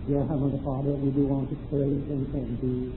Dear Heavenly Father, we do want to praise and thank you.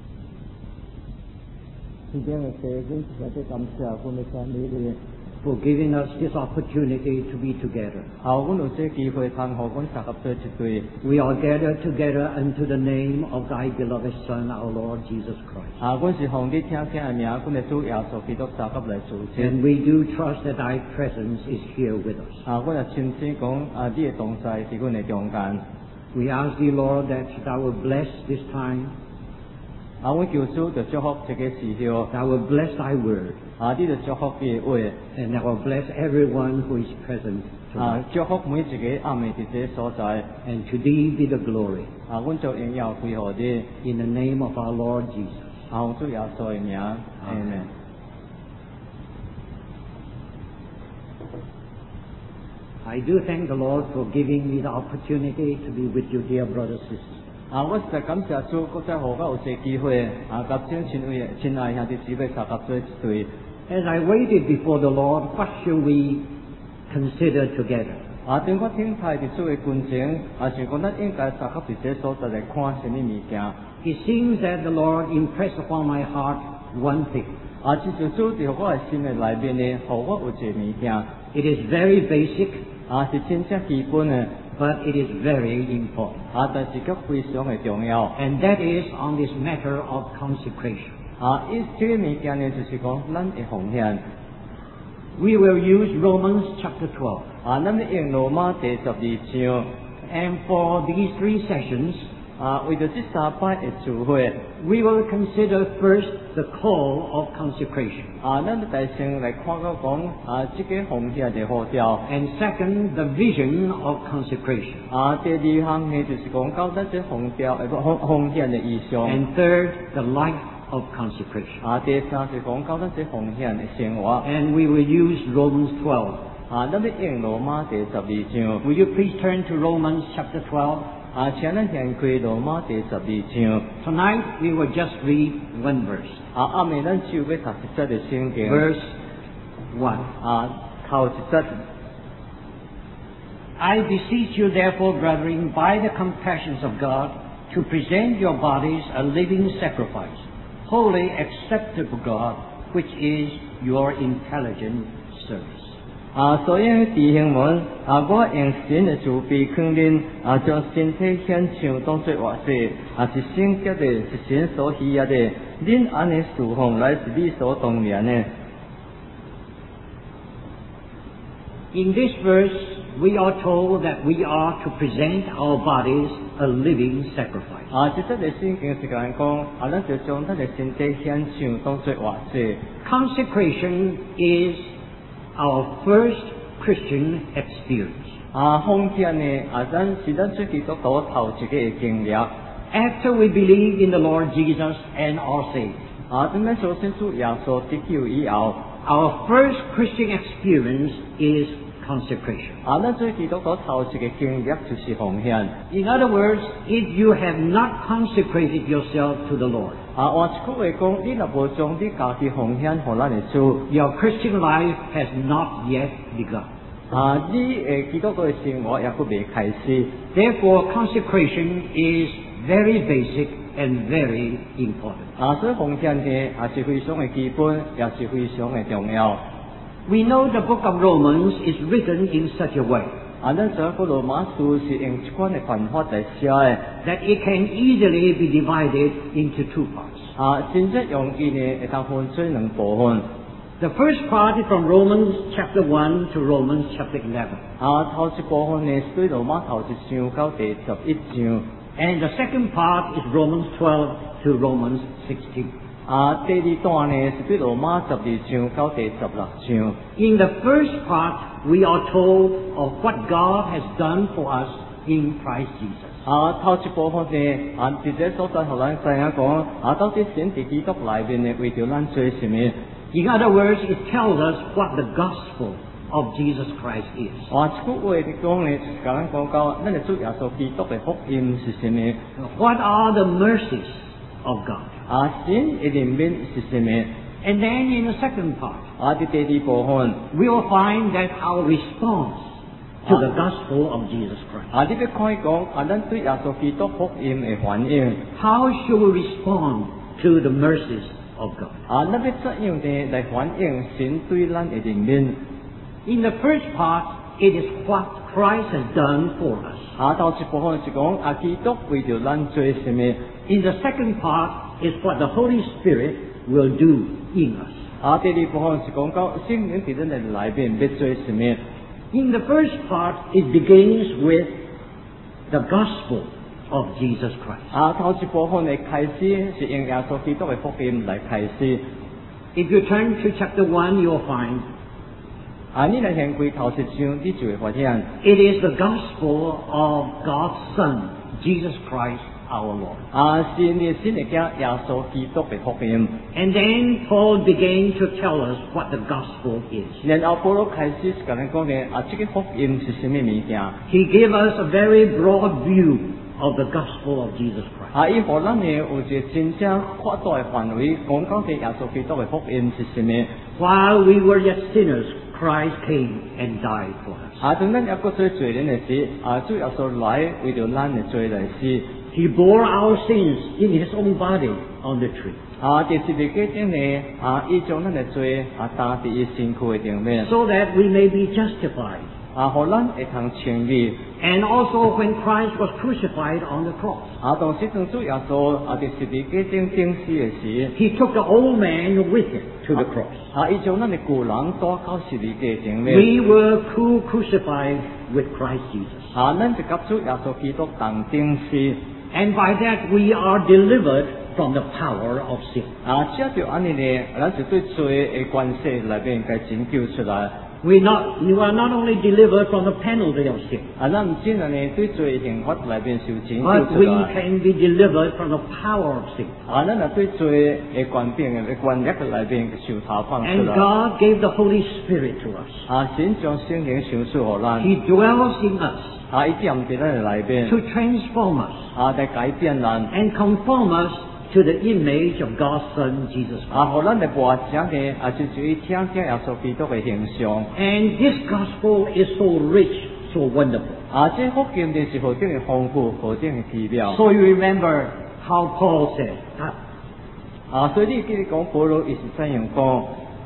今天嘅社會或者感謝我哋上你哋 for giving us this opportunity to be together. 我有這機會通學阮三合做一對。 We are gathered together unto the name of Thy beloved Son, our Lord Jesus Christ. 阮是奉你聽嘅名，阮嘅主耶穌基督三合來做證。 And we do trust that Thy presence is here with us. 阮也深信講，你嘅同在喺阮嘅中間。 We ask Thee, Lord, that Thou will bless this time. 阮求主就祝福這個時候。 Thou will bless Thy word. 你就祝福佢嘅話。 And Thou will bless everyone who is present tonight. 祝福每一個暗暝喺這個所在。 And to Thee be the glory. 阮就榮耀歸乎你。 In the name of our Lord Jesus. 奉主耶穌嘅名。Amen. I do thank the Lord for giving me the opportunity to be with you, dear brothers and sisters. 我實在感謝主，國際學家有這機會，甲請親愛兄弟姊妹三合做一對。 As I waited before the Lord, what shall we consider together? 當我聽太佇主嘅群情，想講咱應該三合佇這所在來看什麼物件。 It seems that the Lord impressed upon my heart one thing. 就是主喺我嘅心嘅內面呢，互我有一個物件。 It is very basic. 是真正基本嘅。 But it is very important. 但是卻非常嘅重要。 And that is on this matter of consecration. 這個物件呢，就是講咱嘅奉獻。 We will use Romans chapter 12. 咱要用羅馬第12章。 And for these 3 sessions, 為咗這三擺嘅聚會 we will consider first the call of consecration. 咱就先來看到講這個奉獻嘅呼召。 And second, the vision of consecration. 第二項呢，就是講到咱這奉獻嘅意象。 And third, the life of consecration. 第三是講到咱這奉獻嘅生活。 And we will use Romans 12. 咱要用羅馬第12章。 Will you please turn to Romans chapter 12? 請咱先開羅馬第12章。 Tonight we will just read one verse. 暗暝咱只有要讀一節嘅聖經。 Verse 1. 頭一節。 I beseech you therefore, brethren, by the compassions of God, to present your bodies a living sacrifice, wholly acceptable to God, which is your intelligent service. 所以弟兄們，我用神嘅慈悲勸恁，將身體獻上當作活祭，是聖潔的，是神所喜悅的。恁安尼侍奉乃是理所當然的。 In this verse, we are told that we are to present our bodies a living sacrifice. 這節嘅聖經是講，咱就將咱嘅身體獻上當作活祭。 Consecration is our first Christian experience. 奉獻呢，咱是咱做基督徒頭一個嘅經歷。 After we believe in the Lord Jesus and are saved, 等咱相信主耶穌得救以後， our first Christian experience is consecration. 咱做基督徒頭一個經歷就是奉獻。 In other words, if you have not consecrated yourself to the Lord, 換一句話講，你若無將你家己奉獻予咱的主， your Christian life has not yet begun. 你嘅基督徒嘅生活也佫未開始。 Therefore, consecration is very basic and very important. 所以奉獻呢，是非常嘅基本，也是非常嘅重要。 We know the book of Romans is written in such a way 咱知道羅馬書是用一款嘅辦法來寫嘅， that it can easily be divided into 2 parts. 真正容易呢，會當分做2部分。 The first part is from Romans chapter 1 to Romans chapter 11. 頭一部分呢，是對羅馬頭一章到第11章。 And the second part is Romans 12 to Romans 16. 第二段呢，是對羅馬12章到第16章。 In the first part, we are told of what God has done for us in Christ Jesus. 頭一部分呢，直接所在，互咱知影講，到底神喺基督內面呢，為着咱做什麼？ In other words, it tells us what the gospel of Jesus Christ is. 換一句話嚟講呢，就是甲咱講到，咱嘅主耶穌基督嘅福音是什麼？ What are the mercies of God? 神嘅憐憫是什麼？ And then in the second part, 第二部分， we will find that our response to the gospel of Jesus Christ. 你要看讲咱对耶稣基督福音的反应。 How should we respond to the mercies of God? 咱要怎样地来反映神对咱的怜悯？ In the first part, it is what Christ has done for us. 頭一部分是講基督為着咱做什麼？ In the second part is what the Holy Spirit will do in us. 第二部分是講到聖靈喺咱嘅裏邊要做什麼？ In the first part, it begins with the gospel of Jesus Christ. 頭一部分嘅開始是用耶穌基督嘅福音來開始。 If you turn to chapter 1, you'll find 你嚟行開頭一章，你就會發現 it is the gospel of God's Son, Jesus Christ our Lord. 是你先嚟講耶穌基督嘅福音。 And then Paul began to tell us what the gospel is. 然後保羅開始同咱講咧，這個福音是什麼物件？ He gave us a very broad view of the gospel of Jesus Christ. 伊互咱咧有一個真正擴大嘅範圍，講到嘅耶穌基督嘅福音是什麼？ While we were yet sinners, Christ came and died for us. 當咱抑個做罪人嘅時，主耶穌來為着咱嘅罪來死。 He bore our sins in His own body on the tree. 第十字架頂咧，伊將咱嘅罪擔喺伊身軀嘅頂面， So that we may be justified. 互咱會通稱義。 And also when Christ was crucified on the cross, 當時當主耶穌喺十字架頂釘死嘅時， He took the old man with Him to the cross. 伊將咱嘅舊人帶到十字架頂面。 We were co-crucified with Christ Jesus. 咱就甲主耶穌基督同釘死。 And by that we are delivered from the power of sin. 這就安尼咧，咱就對罪嘅關係裏邊該拯救出來。 You are not only delivered from the penalty of sin, 咱唔止呢對罪刑罰裏邊受拯 but 救出 we 來。 can be delivered from the power of sin. 咱啊對罪嘅權柄嘅權力嘅裏邊受查放出 And 來。 God gave the Holy Spirit to us. 神將聖靈賞賜予咱。 He dwells in us 伊踮喺咱嘅裏邊。 to transform us 嚟改變咱。 and conform us to the image of God's Son, Jesus Christ. 互咱嚟活成嘅就於聽見耶穌基督嘅形象。 And this gospel is so rich, so wonderful. 這福音嘅是何等嘅豐富，何等嘅奇妙。 So you remember how Paul said, 所以你記得講保羅伊是怎樣講？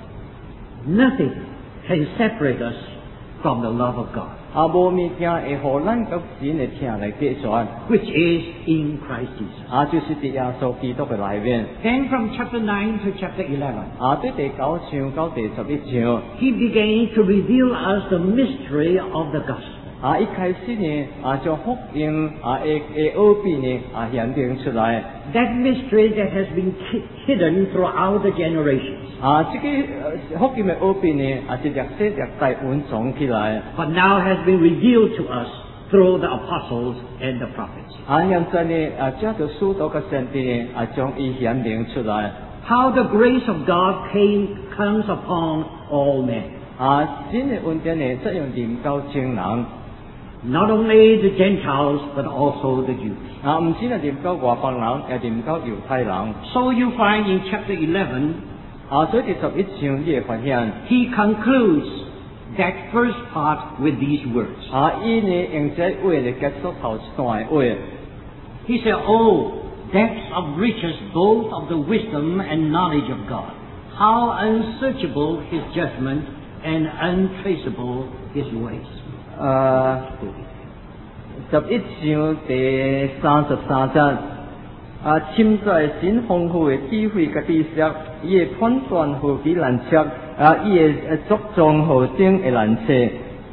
nothing can separate us from the love of God, 無物件會互咱甲神嘅疼來隔絕， which is in Christ Jesus. 就是伫耶穌基督嘅內面。 Then from chapter 9 to chapter 11, 對第9章到第11章， he began to reveal us the mystery of the gospel. 一開始呢，將福音嘅奧秘呢顯明出來。 That mystery that has been hidden throughout the generations, 這個福音嘅奧秘呢，是歷世歷代隱藏起來。 but now has been revealed to us through the apostles and the prophets. 現在呢，將到使徒嘅聖經呢，將伊顯明出來。 How the grace of God comes upon all men. 神嘅恩典呢，這樣臨到眾人。 Not only the Gentiles, but also the Jews. 唔止係臨到外邦人，也臨到猶太人。 So you find in chapter 11, 所以第11章你會發現， he concludes that first part with these words. 伊呢用這話嚟結束頭一段嘅話。 He said, Oh, depths of riches both of the wisdom and knowledge of God. How unsearchable his judgment and untraceable his ways. 11章第33節，潛在神豐富嘅智慧嘅知識，伊嘅判斷何其難測，伊嘅作狀何等嘅難測。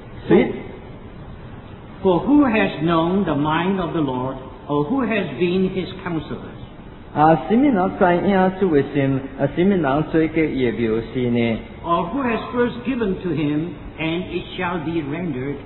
For who has known the mind of the Lord, or who has been his counselor? 什麼人知影主嘅心？什麼人最嘅伊嘅描示呢？ Or who has first given to him, and it shall be rendered?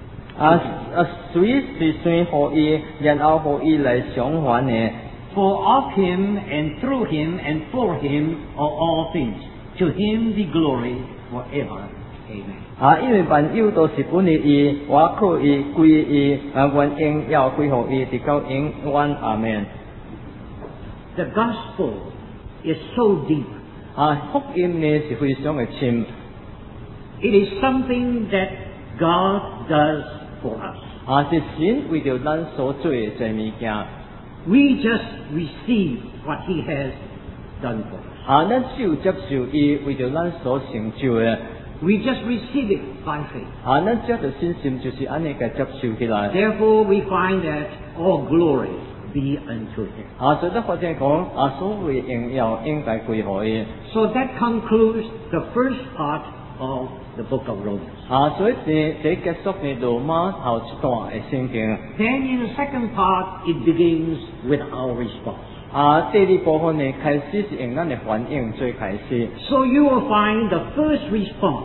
誰是誰予伊，然後予伊來償還呢？ For of him, and through him, and for him are all things. To him be glory forever. Amen. 因為萬有都是本於伊，我靠伊，歸伊，願榮耀歸乎伊，直到永遠。阿門。 The gospel is so deep. 福音呢是非常嘅深。 It is something that God does for us. 是神为着咱所做的一物件。 We just receive what He has done for us. 咱只有接受伊为着咱所成就的。 We just receive it by faith. 咱只着信心就是安尼个接受起来。 Therefore, we find that all glory be unto Him. 所以咱发现讲，所有荣耀应该归乎伊。 So that concludes the first part of the book of Romans. 所以这结束呢罗马头一段的圣经。 Then in the second part, it begins with our response. 第二部分呢，开始是用咱的反应做开始。 So you will find the first response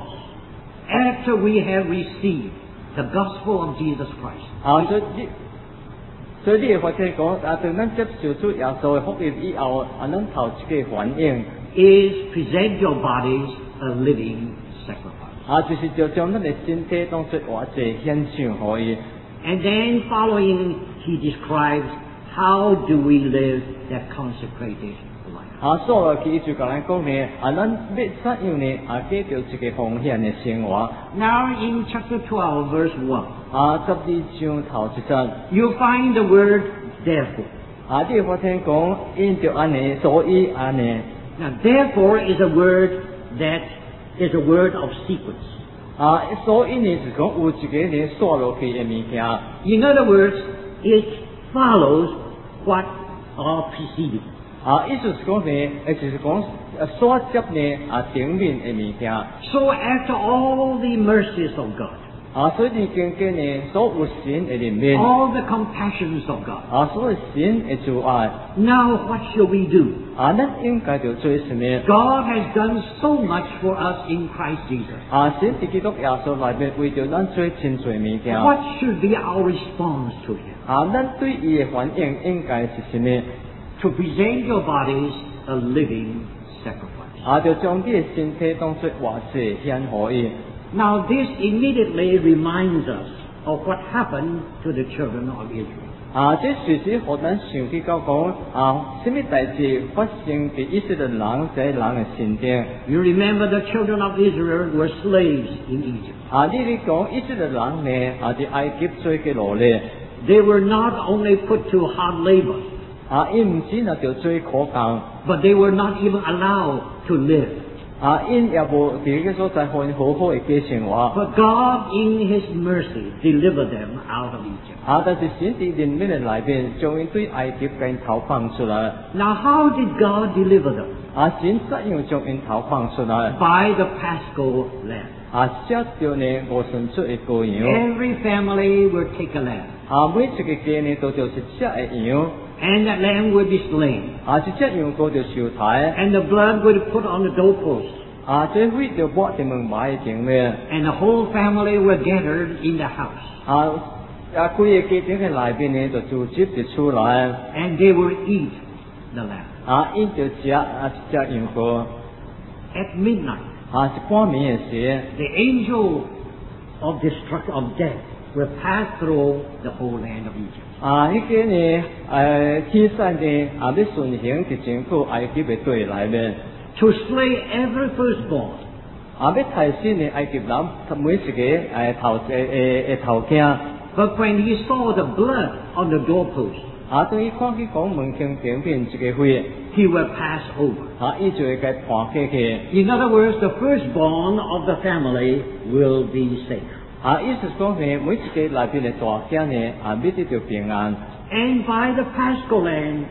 after we have received the gospel of Jesus Christ. 所以你会发现讲，当咱接受出耶稣的福音以后，咱头一个反应 is present your bodies a living sacrifice. 就是就将咱的身体当作活祭献上互伊。 And then following, he describes how do we live that consecrated life. 所落去就甲咱讲呢，咱要怎样呢？过着一个奉献的生活。 Now in chapter 12, verse 1, 12章头一节 you find the word therefore. 你会发现讲，因着安尼，所以安尼。 Now therefore is a word that is a word of sequence. 所以呢是讲有一个呢刷落去的物件。 In other words, it follows what are preceding. 意思是讲呢，就是讲所接呢顶面的物件。 So after all the mercies of God, 所以你经过呢所有神的怜悯， all the compassions of God, 所有神的慈爱， now what shall we do? 咱应该要做什么？ God has done so much for us in Christ Jesus. 神伫基督耶稣内面为着咱做真侪物件。 What should be our response to Him? 咱对伊的反应应该是什么？ To present your bodies a living sacrifice. 就将你的身体当作活祭献互伊。 Now this immediately reminds us of what happened to the children of Israel. 这随时互咱想起到讲什么代志发生伫以色列人这人的身顶。 You remember the children of Israel were slaves in Egypt. 你讲以色列人呢伫埃及做嘅奴隶。 They were not only put to hard labor, 伊唔止就做苦工， but they were not even allowed to live. 因也无伫个所在好好的过生活。 But God, in His mercy, delivered them out of Egypt. 但是神伫怜悯的内面，将因对埃及跟逃放出来。 Now, how did God deliver them? 神怎样将因逃放出来？ By the Paschal lamb. 杀掉呢无神出的羔羊。 Every family will take a lamb, 每一个家呢都就是杀的羊。 and that lamb will be slain, 这只羊羔就受抬。 and the blood will be put on the doorpost, 这血就抹伫门牌的顶面。 and the whole family were gathered in the house, 规个家庭的内面呢就组织就出来。 and they will eat the lamb. 因就食一只羊羔。 At midnight, 一半暝的时， the angel of death will pass through the whole land of Egypt. 迄个呢，天使呢，要顺行伫整个埃及的队内面， To slay every firstborn, 要杀死呢埃及人每一个头囝。 but when he saw the blood on the doorpost, 当伊看去讲门厅顶面一个血， he will pass over. 伊就会甲判过去。 In other words, the firstborn of the family will be safe. 意思讲呢，每一个内边的大囝呢，要得到平安。 And by the Paschal lamb,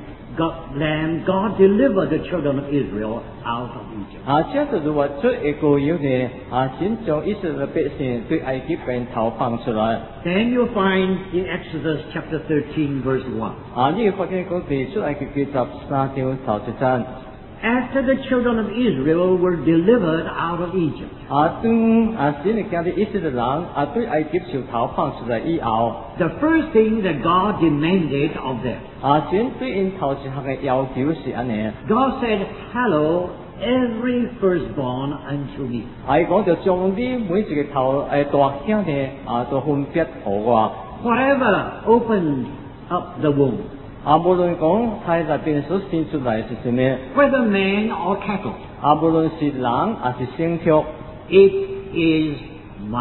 God delivered the children of Israel out of Egypt. 这是如何做的羔羊呢？神将以色列百姓对埃及人逃放出来。 Then you'll find in Exodus chapter 13, verse 1. 你会发现讲伫出埃及记13章头一章。 After the children of Israel were delivered out of Egypt, 当神的家的以色列人对埃及受逃放出来以後， the first thing that God demanded of them, 神對因頭一項嘅要求是安尼， God said, "Hallow every firstborn unto me." 伊講就將你每一個大兄呢都分別互我， Whatever opened up the womb, 無論講胎內邊所生出來是什麼， whether man or cattle, 無論是人還是牲畜， it is mine.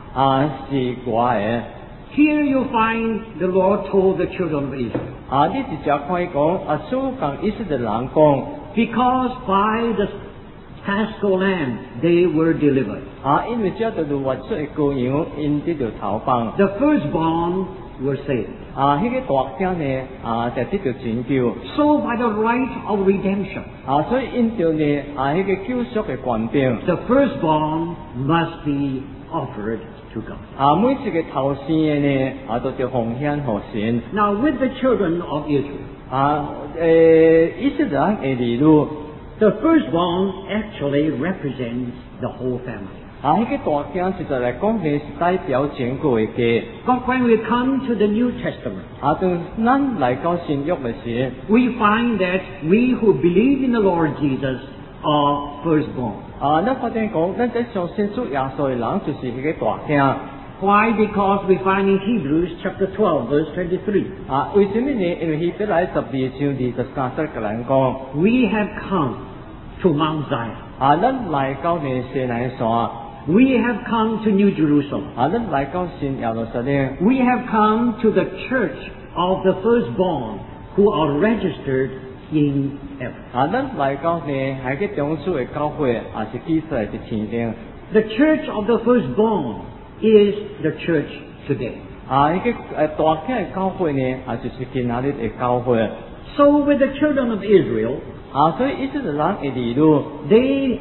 是我的。 Here you find the Lord told the children of Israel, 你直接看伊讲，主讲以色列人讲， because by the Paschal lamb they were delivered. 因為這就是活出的羔羊，因得到頭放。 The firstborn were saved. 迄個大聲呢，就得到拯救。 So by the right of redemption, 所以因着呢，迄個救贖嘅權柄， the firstborn must be offered to God. 每一個頭生嘅呢，都要奉獻給神。 Now with the children of Israel, 以色列人嘅兒女， the firstborn actually represents the whole family. 迄個大聲實在嚟講係代表整個嘅家。 But when we come to the New Testament, 當咱嚟到新約嘅時， we find that we who believe in the Lord Jesus are firstborn. 咱發現講，咱在相信主耶穌嘅人就是迄個大聲。 Why? Because we find in Hebrews chapter 12 verse 23, 為什麼呢？因為希伯來12章23節嘅人講， we have come to Mount Zion. 咱嚟到呢西奈山， We have come to New Jerusalem. 咱嚟到新耶路撒冷。 We have come to the church of the firstborn who are registered in heaven. 咱嚟到呢係個中主嘅教會，是記載喺天頂。 The church of the firstborn is the church today. 呢個大嘅教會呢，就是今仔日嘅教會。 So with the children of Israel, 所以以色列人嘅兒女， they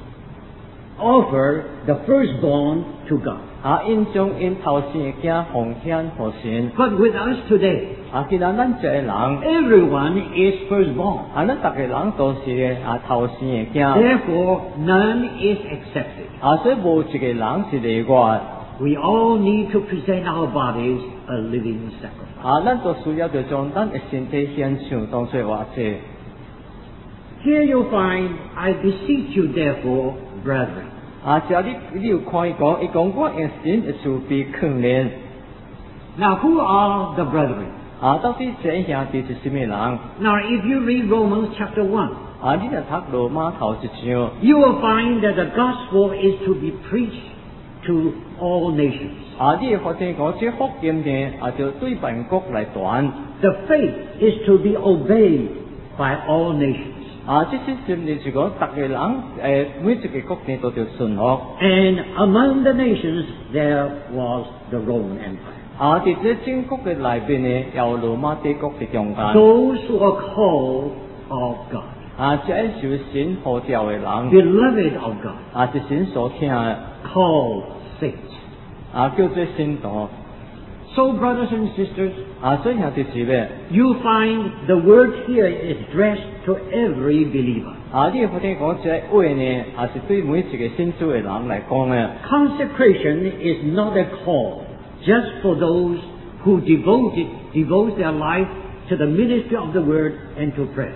offer the firstborn to God. 因將因頭生嘅囝奉獻給神。 But with us today, 今仔咱這個人， everyone is firstborn. 咱逐個人都是頭生嘅囝。 Therefore, none is accepted. 所以無一個人是例外。 We all need to present our bodies a living sacrifice. 咱都需要就將咱嘅身體獻上當作活祭。 Here you find, I beseech you therefore, brethren. 這你有看伊講，伊講我用神嘅慈悲勸勉。 Now, who are the brethren? 到底這兄弟是什麼人？ Now, if you read Romans chapter 1, 你就讀羅馬頭一章， you will find that the gospel is to be preached to all nations. 你會發現講，這福音呢，就對萬國來傳。 The faith is to be obeyed by all nations. 這些信念是講，逐個人每一個國呢都要順服。 And among the nations, there was the Roman Empire. 在這整國嘅內邊呢，有羅馬帝國嘅中間。 Those who are called of God, 這是神呼召嘅人， beloved of God, 是神所聽嘅， called saints. 叫做聖徒。 So, brothers and sisters, 所以兄弟姊妹， you find the word here is addressed to every believer. 你會發現講這話呢，是對每一個信主嘅人嚟講嘅。 Consecration is not a call just for those who devote their life to the ministry of the word and to prayer.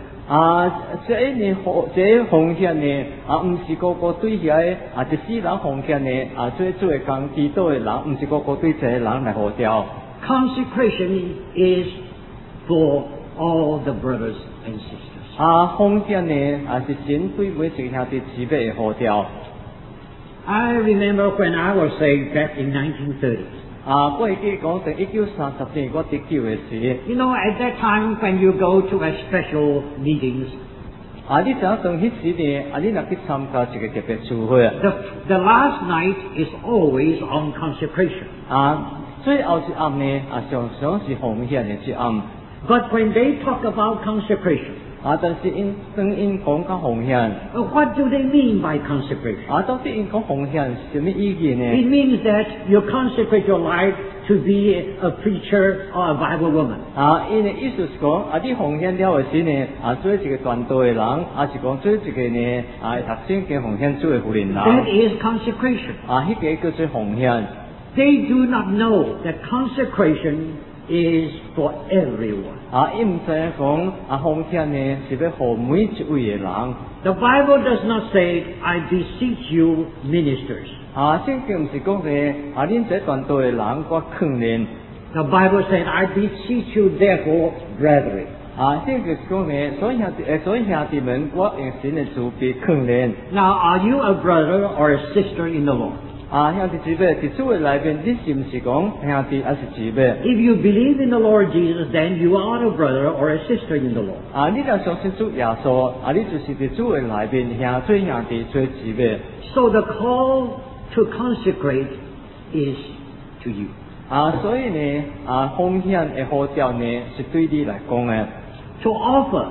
這奉獻呢，唔是個個對遐一世人奉獻呢，做主嘅工祈禱嘅人，唔是個個對這個人嚟呼召。 Consecration is for all the brothers and sisters. 奉獻呢，是神對每一個兄弟姊妹嘅呼召。 I remember when I was saved back in 1930s. 我會記講在1930年我得救嘅時， You know, at that time when you go to a special meetings, 你想當迄時呢，你若去參加一個特別聚會， the last night is always on consecration. 最後一暗呢，常常是奉獻嘅一暗。 But when they talk about consecration, 但是當因講到奉獻， what do they mean by consecration? 到底因講奉獻是什麼意義呢？ It means that you consecrate your life to be a preacher or a Bible woman. 因為意思是講，你奉獻了嘅時呢，做一個傳道嘅人，是講做一個呢，讀聖經奉獻主嘅婦人 That 人， is consecration. 迄個叫做奉獻。 They do not know that consecration is for everyone. 伊唔知講，奉獻呢是要給每一位嘅人。 The Bible does not say, I beseech you, ministers. 聖經唔是講嘅，恁這傳道嘅人我勸勉。 The Bible said, I beseech you, therefore, brethren. 聖經是講嘅，所以兄弟們，我用神嘅慈悲勸勉。 Now, are you a brother or a sister in the Lord? 兄弟姊妹，伫主嘅內邊，你是唔是講兄弟還是姊妹？ If you believe in the Lord Jesus, then you are a brother or a sister in the Lord. 你若相信主耶穌，你就是伫主嘅內邊做兄弟做姊妹。 So the call to consecrate is to you. 所以呢，奉獻嘅呼召呢，是對你來講嘅。 To offer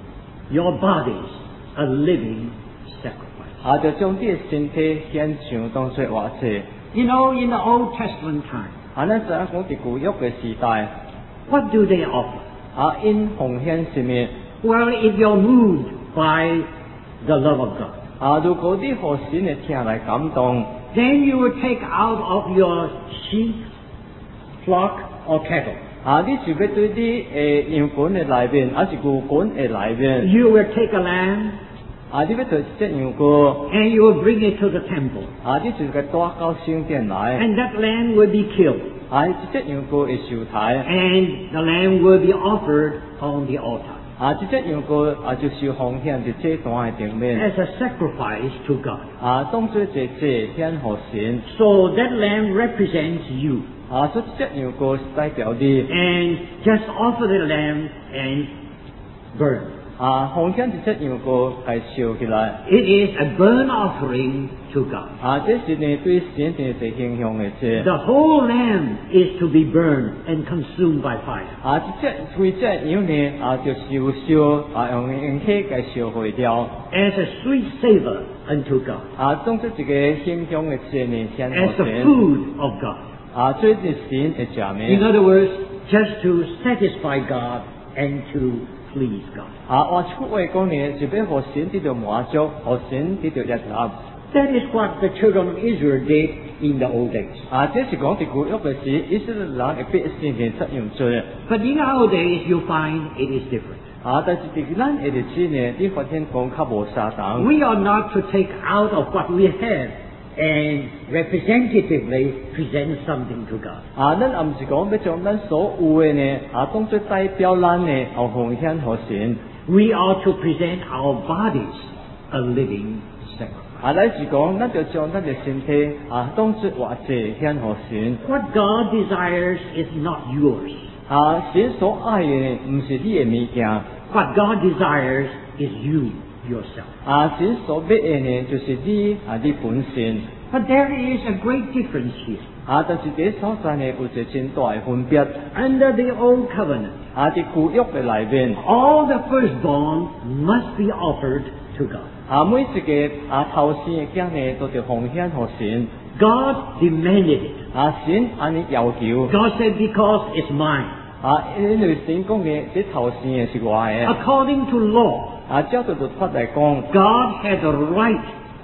your bodies a living sacrifice. 就將你嘅身體獻上當作活祭。 You know, in the Old Testament time, 咱就講伫舊約嘅時代， what do they offer? 因奉獻什麼？ Well, if you're moved by the love of God, 如果你互神嘅聽來感動， then you will take out of your sheep, flock, or cattle. 你就要對你嘅羊群嘅內面，還是牛群嘅內面， You will take a lamb 你要對隻羊羔， and you will bring it to the temple. 你就該帶到聖殿來， And that lamb will be killed. 隻羊羔會受體， And the lamb will be offered on the altar 隻羊羔就受奉獻喺祭壇嘅頂面， as a sacrifice to God. 當作一個祭獻給神。 So that lamb represents you. 所以隻羊羔是代表你， And just offer the lamb and burn. 奉獻隻羊羔係燒起來， It is a burnt offering to God. 這是呢對神嘅一個形象嘅祭。 The whole lamb is to be burned and consumed by fire. 每隻羊呢就燒，用煙氣給燒毀掉， As a sweet savor unto God. 當作一個形象嘅祭呢獻 As 給 the 神。 food of God. 做啲神嘅食 In 物。 other words, just to satisfy God and to please God. 換句話講呢，就俾互神得到滿足，互神得到悅納。 That is what the children of Israel did in the old days. 這是講啲古約嘅事，以色列人會必先嘅責任做。 But in our days, you find it is different. 但是喺咱嘅日子呢，你發現講較無相同。 We are not to take out of what we have and representatively present something to God. 咱唔是講要將咱所有嘅呢，當作代表咱呢，奉獻給神。 We are to present our bodies a living sacrifice. 咱是講，咱就將咱嘅身體當作活祭獻給神。 What God desires is not yours. 神所愛嘅呢，唔是你嘅物件。 What God desires is you yourself. 神所要嘅呢，就是你本身。 But there is a great difference here. 但是這所在呢，有一個真大嘅分別。 Under the old covenant, 喺舊約嘅內面， all the firstborn must be offered to God. 每一個頭生嘅囝呢，都要奉獻給神。 God demanded it. 神按你要求。 God said, because it's mine. 因為神講嘅，這頭生嘅是我嘅。 According to law, 照到律法嚟講， God had the right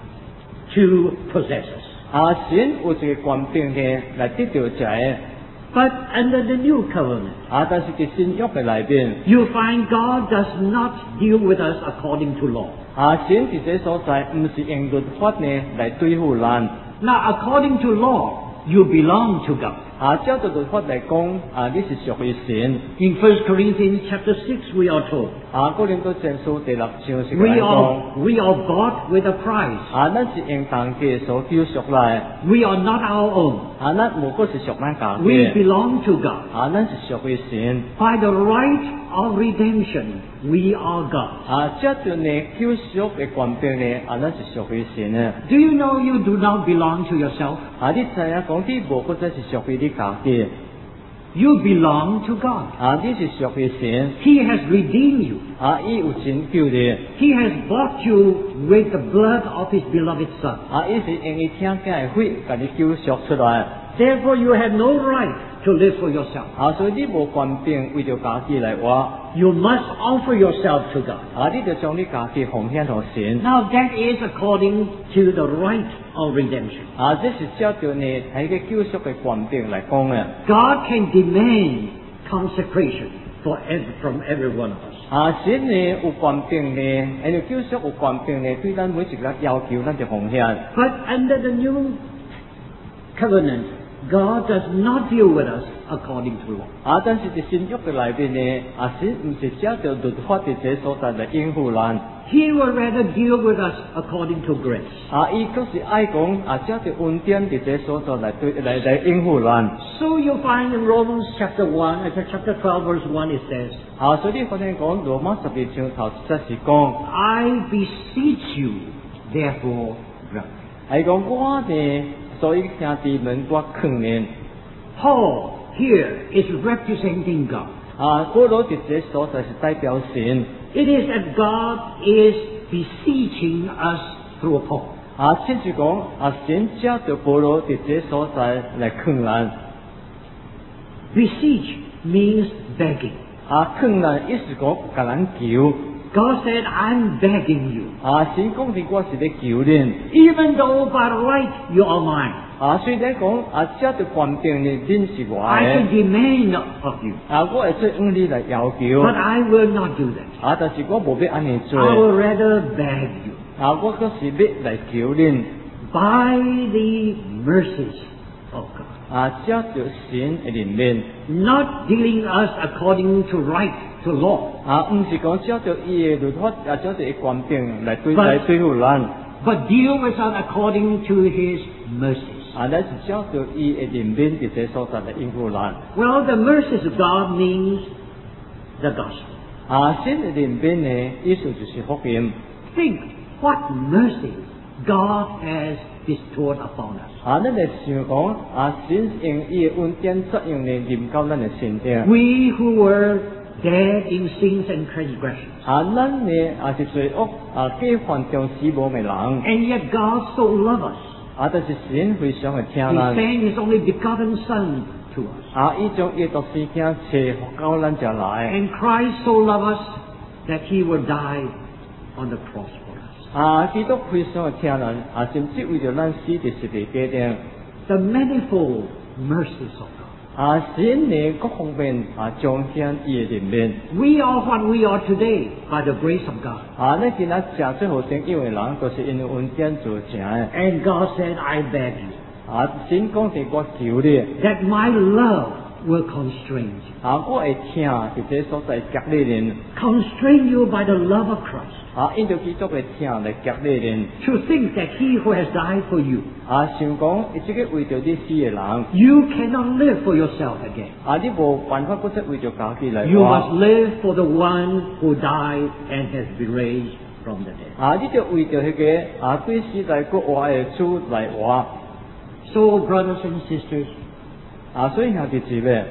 to possess us. 神有一個權柄嘅來得到這個。 But under the new covenant, 但是喺新約嘅裏邊， you find God does not deal with us according to law. 神喺這所在唔是用律法呢來對付人。 Now, according to law, you belong to God. 照到律法嚟講，你是屬於神。 In 1 Corinthians chapter 6, we are told, 哥林多前書第6章是 we 講， are bought with a price. 咱是用當嘅所救贖來， We are not our own. 咱無過是屬咱家 We 嘅， belong to God. 咱是屬於神。 By the right of redemption, we are God. 這段呢救贖嘅權柄呢，咱是屬於神嘅。 Do you know you do not belong to yourself? 你知影講你無過真是屬於你家己， You belong to God. 你是屬於神。 He has redeemed you. 伊有拯救你， He has bought you with the blood of His beloved Son. 伊是用伊聽嘅血甲你救贖出來。 Therefore, you have no right to live for yourself. 所以你無權柄為着家己來活。 You must offer yourself to God. 你就將你家己奉獻給神。 Now, that is according to the right of redemption. 這是照着呢喺個救贖嘅權柄來講嘅。 God can demand consecration from every one of us. 神呢有權柄呢，喺個救贖有權柄呢，對咱每一個要求，咱就奉獻。 But under the new covenant, God does not deal with us according to law. 但是喺新約嘅裏邊呢，神唔是照着律法嘅這所在嚟應付人。 He will rather deal with us according to grace. 伊都是愛講照着恩典嘅這所在嚟應付人。 So you find in Romans chapter 12 verse 1 it says, 所以你發現講羅馬12章頭7是講， I beseech you, therefore, brethren. 係講我哋所以兄弟們我勸勉。 Paul here is representing God. 保羅嘅這所在是代表神。 It is that God is beseeching us through Paul. 先至講神照着保羅嘅這所在嚟勸人。 Beseech means begging. 勸人意思講甲人求。 God said, I'm begging you. 神講是我是咧求你。 Even though by right you are mine. 雖然講照着權柄呢，恁是我 I can 嘅。 demand of you. 我會做向你嚟要求。 But I will not do that. 但是我無要安尼做。 I will rather beg you. 我嗰是要嚟求你。 By the mercies of God. 照着神嘅憐憫。 Not dealing us according to right, to law. 唔是講照着伊嘅律法，照着伊權柄嚟對付人。 But deal with us according to His mercies. 乃是照着伊嘅憐憫嘅這所在嚟應付人。 Well, the mercies of God means the gospel. 神嘅憐憫呢，意思就是福音。 Think what mercy God has bestowed upon us. 咱嚟想講，神用伊嘅恩典作用嚟臨到咱嘅身頂。 We who were dead in sins and transgressions. 咱呢是罪惡過犯中死亡嘅人。 And yet God so loved us. 但是神非常嘅聽 He 咱。 sent His only begotten Son to us. 伊將伊獨生囝賜到咱遮來。 And Christ so loved us that He would die on the cross for us. 基督非常嘅聽咱，甚至為咗咱死喺十字架頂。 The manifold mercies of God. 神呢各方面彰顯伊嘅憐憫。 We are what we are today by the grace of God. 咱今仔正最好成因為人，就是因為恩典造成嘅。 And God said, I beg you, 神講是我求你， that my love will constrain you. 我會聽喺這所在激勵人。 Constrain you by the love of Christ. 因着基督嘅聽嚟激勵人。 To think that He who has died for you, 想講即個為着你死嘅人， you cannot live for yourself again. 你無辦法嗰隻為着家己嚟 You 活。 must live for the one who died and has been raised from the dead. 你就為着迄個對死嚟個活嘅主嚟活。 So, brothers and sisters, 所以兄弟姊妹，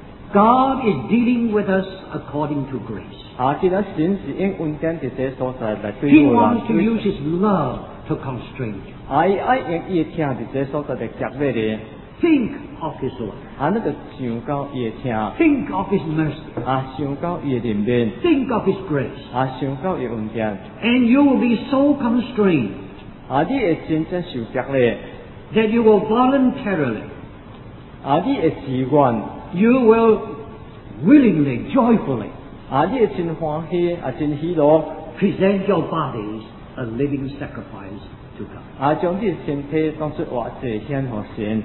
God is dealing with us according to grace. 既然神是用恩典嘅這所在嚟對 He 付 wants to 人， use His love to constrain you. 愛用伊嘅聽喺這所在嚟激勵你。 Think of His love. 那就想到伊嘅聽， Think of His mercy. 想到伊嘅憐憫， Think of His grace. 想到伊嘅恩典， And you will be so constrained 你會真正受激勵， that you will voluntarily, 你會自願， you will willingly, joyfully 你會真歡喜，真喜樂， present your bodies a living sacrifice to God. 將你嘅身體當作活祭獻給神。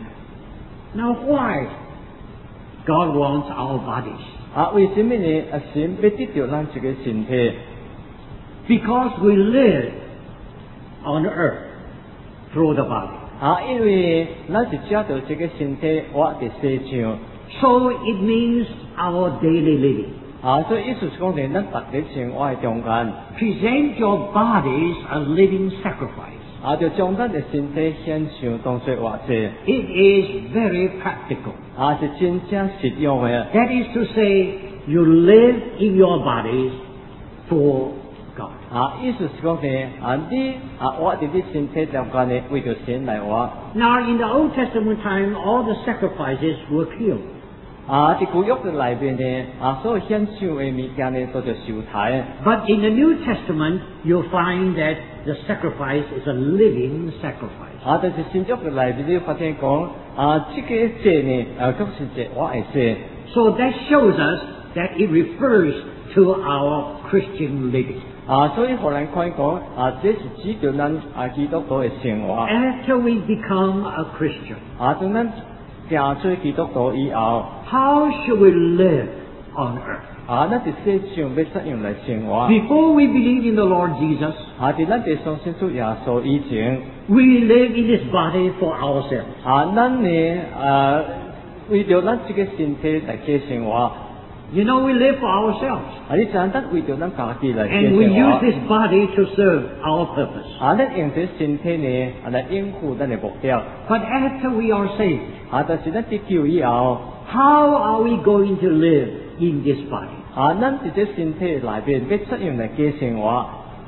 Now, why God wants our bodies? 為什麼呢？神要得到咱這個身體？ Because we live on earth through the body. 因為咱是藉着這個身體活在世上， So it means our daily living. 所以意思是講，咱逐日生活嘅中間， Present your bodies a living sacrifice. 就將咱嘅身體獻上當作活祭， It is very practical. 是真正實用嘅。 That is to say, you live in your bodies for God. 意思是講呢，你活在你身體中間呢，為着神來活。 Now, in the Old Testament time, all the sacrifices were killed. 喺舊約嘅裏邊呢，所有獻上嘅物件呢，都就受體。 But in the New Testament, you'll find that the sacrifice is a living sacrifice. 但是新約嘅裏邊你發現講，這個祭呢，都是一個活嘅祭。 So that shows us that it refers to our Christian living. 所以可能可以講，這是指著咱基督徒嘅生活。 After we become a Christian, 當咱成做基督徒以後， how should we live on earth? 咱伫世上要怎樣來生活？ Before we believe in the Lord Jesus, 伫咱哋相信主耶穌以前， we live in this body for ourselves. 咱呢為着咱這個身體來過生活。 You know, we live for ourselves. 你知咱為着咱家己來過 And we 生 use 活。 this body to serve our purpose. 咱用這身體呢來應付咱嘅目標。 But after we are saved, 但是咱得救以後， how are we going to live in this body? 咱喺這身體內邊要怎樣來過生活？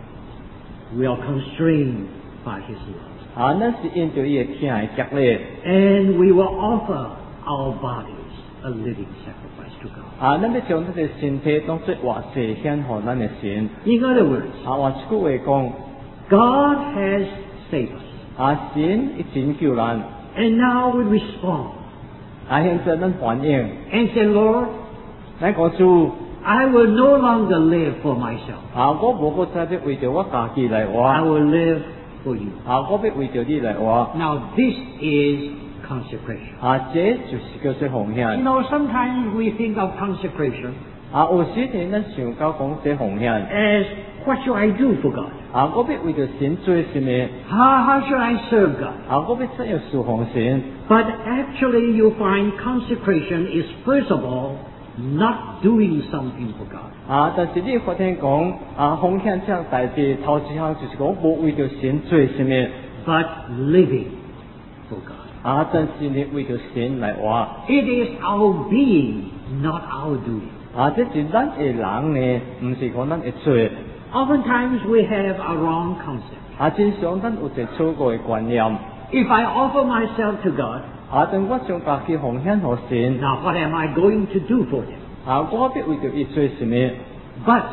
We are constrained by His love. 咱是因着伊嘅疼嘅激勵。 And we will offer our bodies a living sacrifice to God. 咱要將咱嘅身體當作活祭獻予咱嘅神。 In other words, 換一句話講， God has saved us. 神已拯救咱， And now we respond 現在咱反應， and say, Lord, 咱講主， I will no longer live for myself. 我無再要為着我家己來 I 活， will live for you. 我要為着你來活。 Now this is consecration. 這就是叫做奉 You 獻。 know, sometimes we think of consecration 有時呢，咱想到講這奉獻， as what should I do for God? 我要為着神做什麼？ How should I serve God? 我要怎樣侍奉神？ But actually you find consecration is first of all not doing something for God. 但是你發現講，奉獻這樣代志頭一項就是講無為着神做什麼， But living for God. 但是你為着神來活。 It is our being, not our doing. 這是咱嘅人呢，唔是講咱會做。 Oftentimes we have a wrong concept. 真常咱有一錯誤嘅觀念。 If I offer myself to God, 當我將家己奉獻予神， now what am I going to do for Him? 我要為着伊做什麼？ But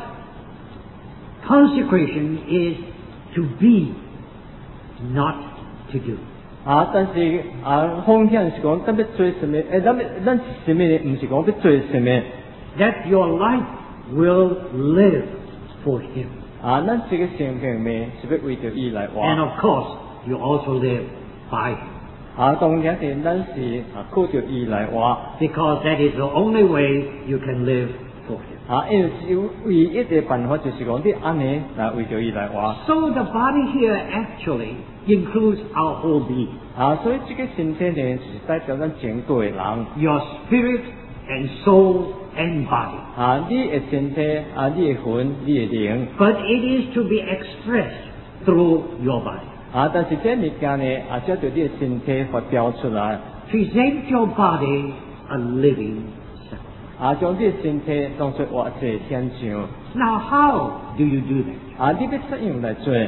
consecration is to be, not to do. 但是奉獻是講咱要做什麼？咱是什麼呢？唔是講要做什麼？ That your life will live for Him. 咱這個生命呢，是要為着伊來活。 And of course, you also live by Him. 當然嘅，咱是靠着伊來活。 Because that is the only way you can live for Him. 因為是唯一嘅辦法就是講你安尼來為着伊來活。 So the body here actually includes our whole being. 所以這個身體呢，就是代表咱整個嘅人。 Your spirit and soul and body. 你嘅身體，你嘅魂，你嘅靈。 But it is to be expressed through your body. 但是這物件呢，將對你嘅身體發表出來。 Present your body a living sacrifice. 將你嘅身體當作活祭獻上。 Now how do you do that? 你要怎樣來做？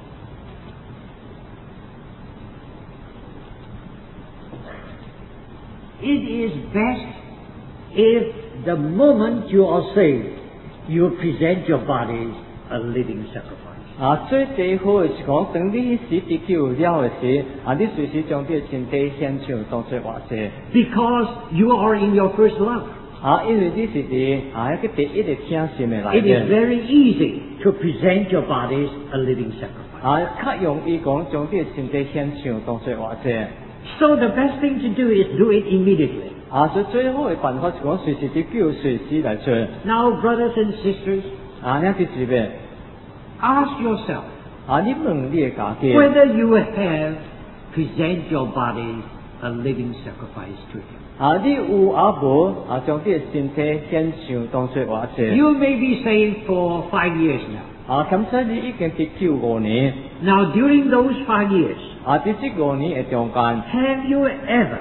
It is best if the moment you are saved, you present your bodies a living sacrifice. 最最好嘅是講，等你死得救了嘅時，你隨時將你嘅身體獻上當作活祭。 Because you are in your first love. 因為你是喺一個第一個聽心嘅內 It is 面。 very easy to present your bodies a living sacrifice. 較容易講將你嘅身體獻上當作活祭。 So the best thing to do is do it immediately. 所以最好嘅辦法是講隨時得救，隨時來做。 Now, brothers and sisters, 呢啲字咩？ ask yourself 你問你嘅家己， whether you have present your bodies a living sacrifice to Him. 你有無將你嘅身體獻上當作活祭？ You may be saved for 5 years now. 咁所以你已經得救5年。 Now, during those 5 years, 喺這5年嘅中間， have you ever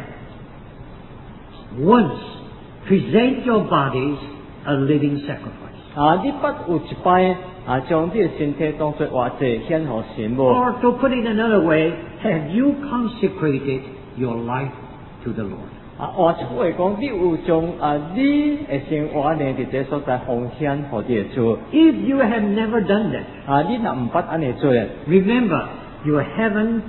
once present your bodies a living sacrifice? 你不有一擺將你嘅身體當作活祭獻予神無？ Or to put it another way, have you consecrated your life to the Lord? 或者會講，你有將你嘅生活呢，喺這所在奉獻予你嘅主。 If you have never done that, 你若唔捌安尼做， remember, you haven't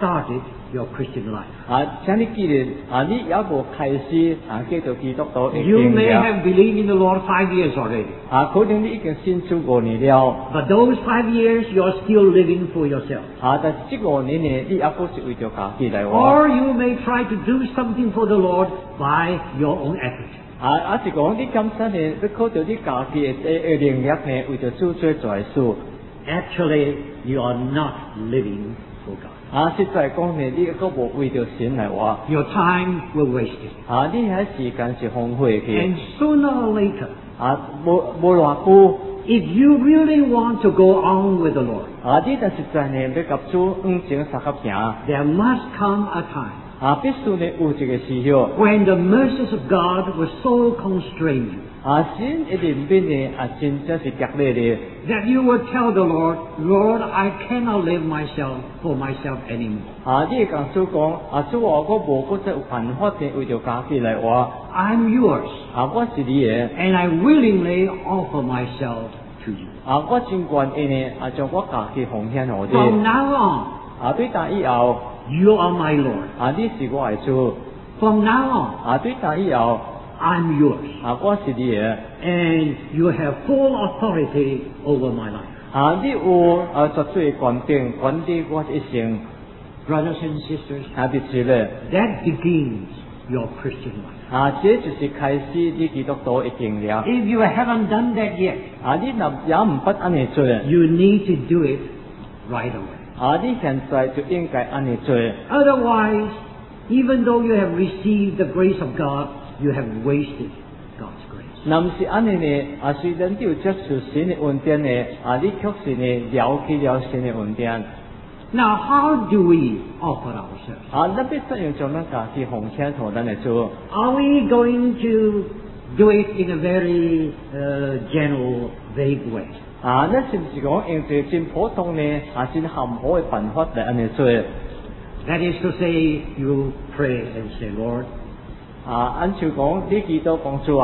started your Christian life. 請你記念你也無開始繼續基督徒嘅 You 經 may 歷 have believed in the Lord 5 years already. 可能你已經信主5年了 But those 5 years you are still living for yourself. 但是這5年呢，你也不是為咗家己嚟活 Or you may try to do something for the Lord by your own effort. 是講你今生呢，要靠着你家己嘅能力呢，為咗主做在事 Actually, you are not living for God. 實在講呢，你個無為咗神嚟活 Your time will waste it. 你喺時間是荒廢嘅 And sooner or later, 無偌久 if you really want to go on with the Lord, 你但實在呢，要及主前三合行 there must come a time 必須呢有一個時候 when the mercies of God will so constrain you 神一定邊呢真正是激烈的 that you will tell the Lord, Lord, I cannot live for myself anymore. 你會講主講主我無嗰隻有辦法嘅為咗家己嚟活 I'm yours, 我是你嘅 and I willingly offer myself to you. 我真願意呢將我家己奉獻予 From 你 now 對但以後 on, you are my Lord. 你是我嘅主 From now 對但以後 on, I'm yours, 我是你嘅 and you have full authority over my life. 你有絕對權柄管理我一生 Brothers and sisters, 弟兄咧 that begins your Christian life. 這就是開始你基督徒嘅經歷 If you haven't done that yet, 你也唔不安尼做 you need to do it right away. 你現在就應該安尼做 Otherwise, even though you have received the grace of God, you have wasted God's grace. 若唔是安尼呢雖然你有接受神嘅恩典呢你確實呢了解了神嘅恩典 Now, how do we offer ourselves? 咱必須要將咱家己奉獻同咱嚟做 Are we going to do it in a very general, vague way? 咱是唔是講用一個真普通呢真含糊嘅辦法嚟安尼做 That is to say, you pray and say, Lord, 按照講你基督講主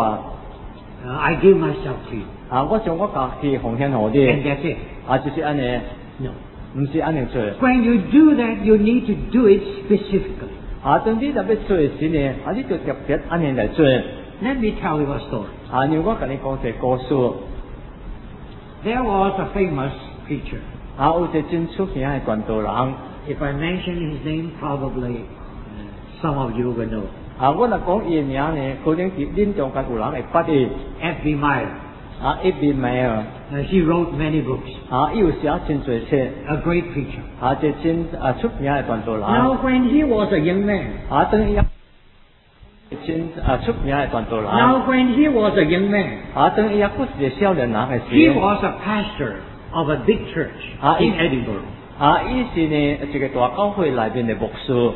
I give myself to you. 我將我家己奉獻予 And 你 that's it. 就是安尼 No. 唔是安尼做 When you do that, you need to do it specifically. 當你特別做嘅時呢你就特別安尼嚟做 Let me tell you a story. 讓我跟你講一個故事 There was a famous preacher. 有一個真出名嘅傳道人 If I mention his name, probably some of you will know. 我若講伊名呢，可能恁中間有人會捌伊 F.B. Meyer. 一邊名 He wrote many books. 伊有寫真多冊 A great preacher. 一真出名嘅傳道人 Now, when he was a young man, 當伊真出名嘅傳道人 now when he was a young man, 當伊不是少年人嘅 he 時 was a pastor of a big church in Edinburgh. 伊是呢一個大教會內面嘅牧師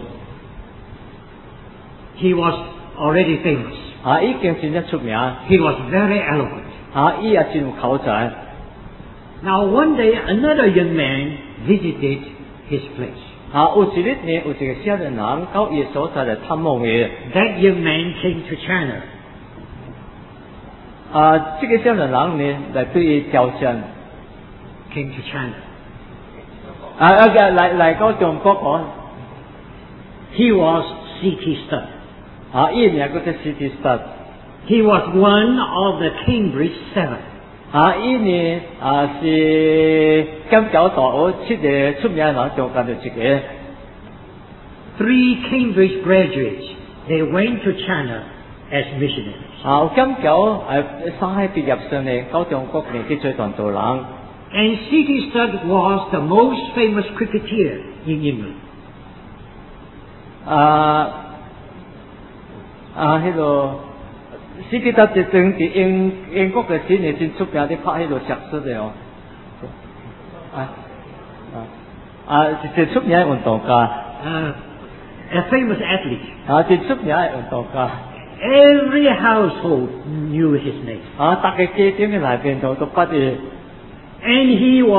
He was already famous. 已經真正出名 He was very eloquent. 伊也真有口才 Now, one day, another young man visited his place. 有一日呢，有一個少年人到伊所在嚟探望佢 That young man came to China. 這個少年人呢嚟對伊挑戰 Came to China. 嚟到中國講 He was C.T. Studd. 伊名叫做 C.T. Studd He was one of the Cambridge Seven. 伊呢是金九大學7個出名人中間嘅一個 3 Cambridge graduates. They went to China as missionaries. 金九上海畢業生呢，到中國呢去做傳道人 And C.T. Studd was the most famous cricketer in England. 迄個 C.T. Studd 就整喺英國嘅時呢，真出名啲拍迄個石獅嘅真出名嘅運動家 A famous athlete. 真出名嘅運動家 Every household knew his name. 大家家庭嘅內邊都捌伊 And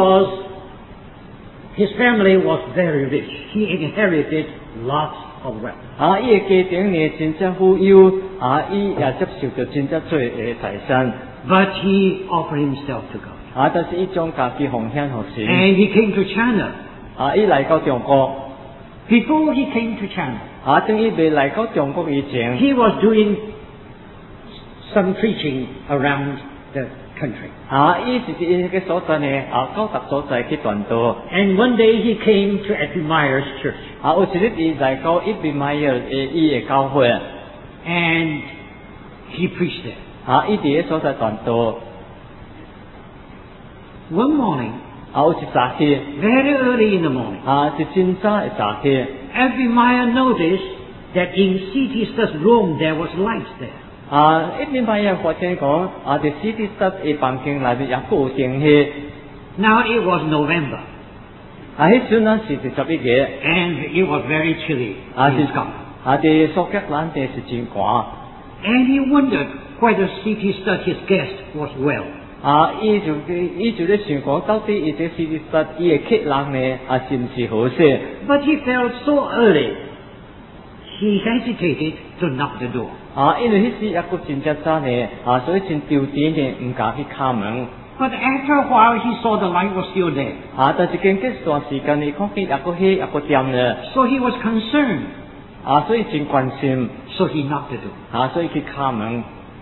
his family was very rich. He inherited lots of wealth. 伊嘅家庭呢真正富有伊也接受到真正多嘅財產 But he offered himself to God. 但是伊將家己奉獻予神 And he came to China. 伊嚟到中國 Before he came to China, 正伊未嚟到中國以前， he was doing some preaching around the country. 伊是伊嘅所在呢，教達所在去傳道。 And one day he came to Epimaya's church. 有一日伊嚟到伊邊買嘅伊嘅教會， And he preached there. 伊哋嘅所在傳道。 One morning, 有一早起， very early in the morning, 是真早嘅早起。 Epimaya noticed that in Sitis's room there was light there. 一邊買嘅發現講，喺司機室嘅房間內面有個電氣。 Now it was November, 喺時陣是11月， and it was very chilly 是 in Scotland. 喺蘇格蘭地是真寒。 And he wondered whether Sitis, his guest, was well. 伊就咧想講，到底伊這司機室伊嘅客人呢，是唔是好些？ But he felt so early, he hesitated to knock the door. 因為迄時一個真正早呢，所以真丟點呢，唔敢去敲門。 But after a while, he saw the light was still there. 但是經過一段時間，你看見一個黑一個點呢， So he was concerned. 所以真關心， So he knocked the door 所以去敲門。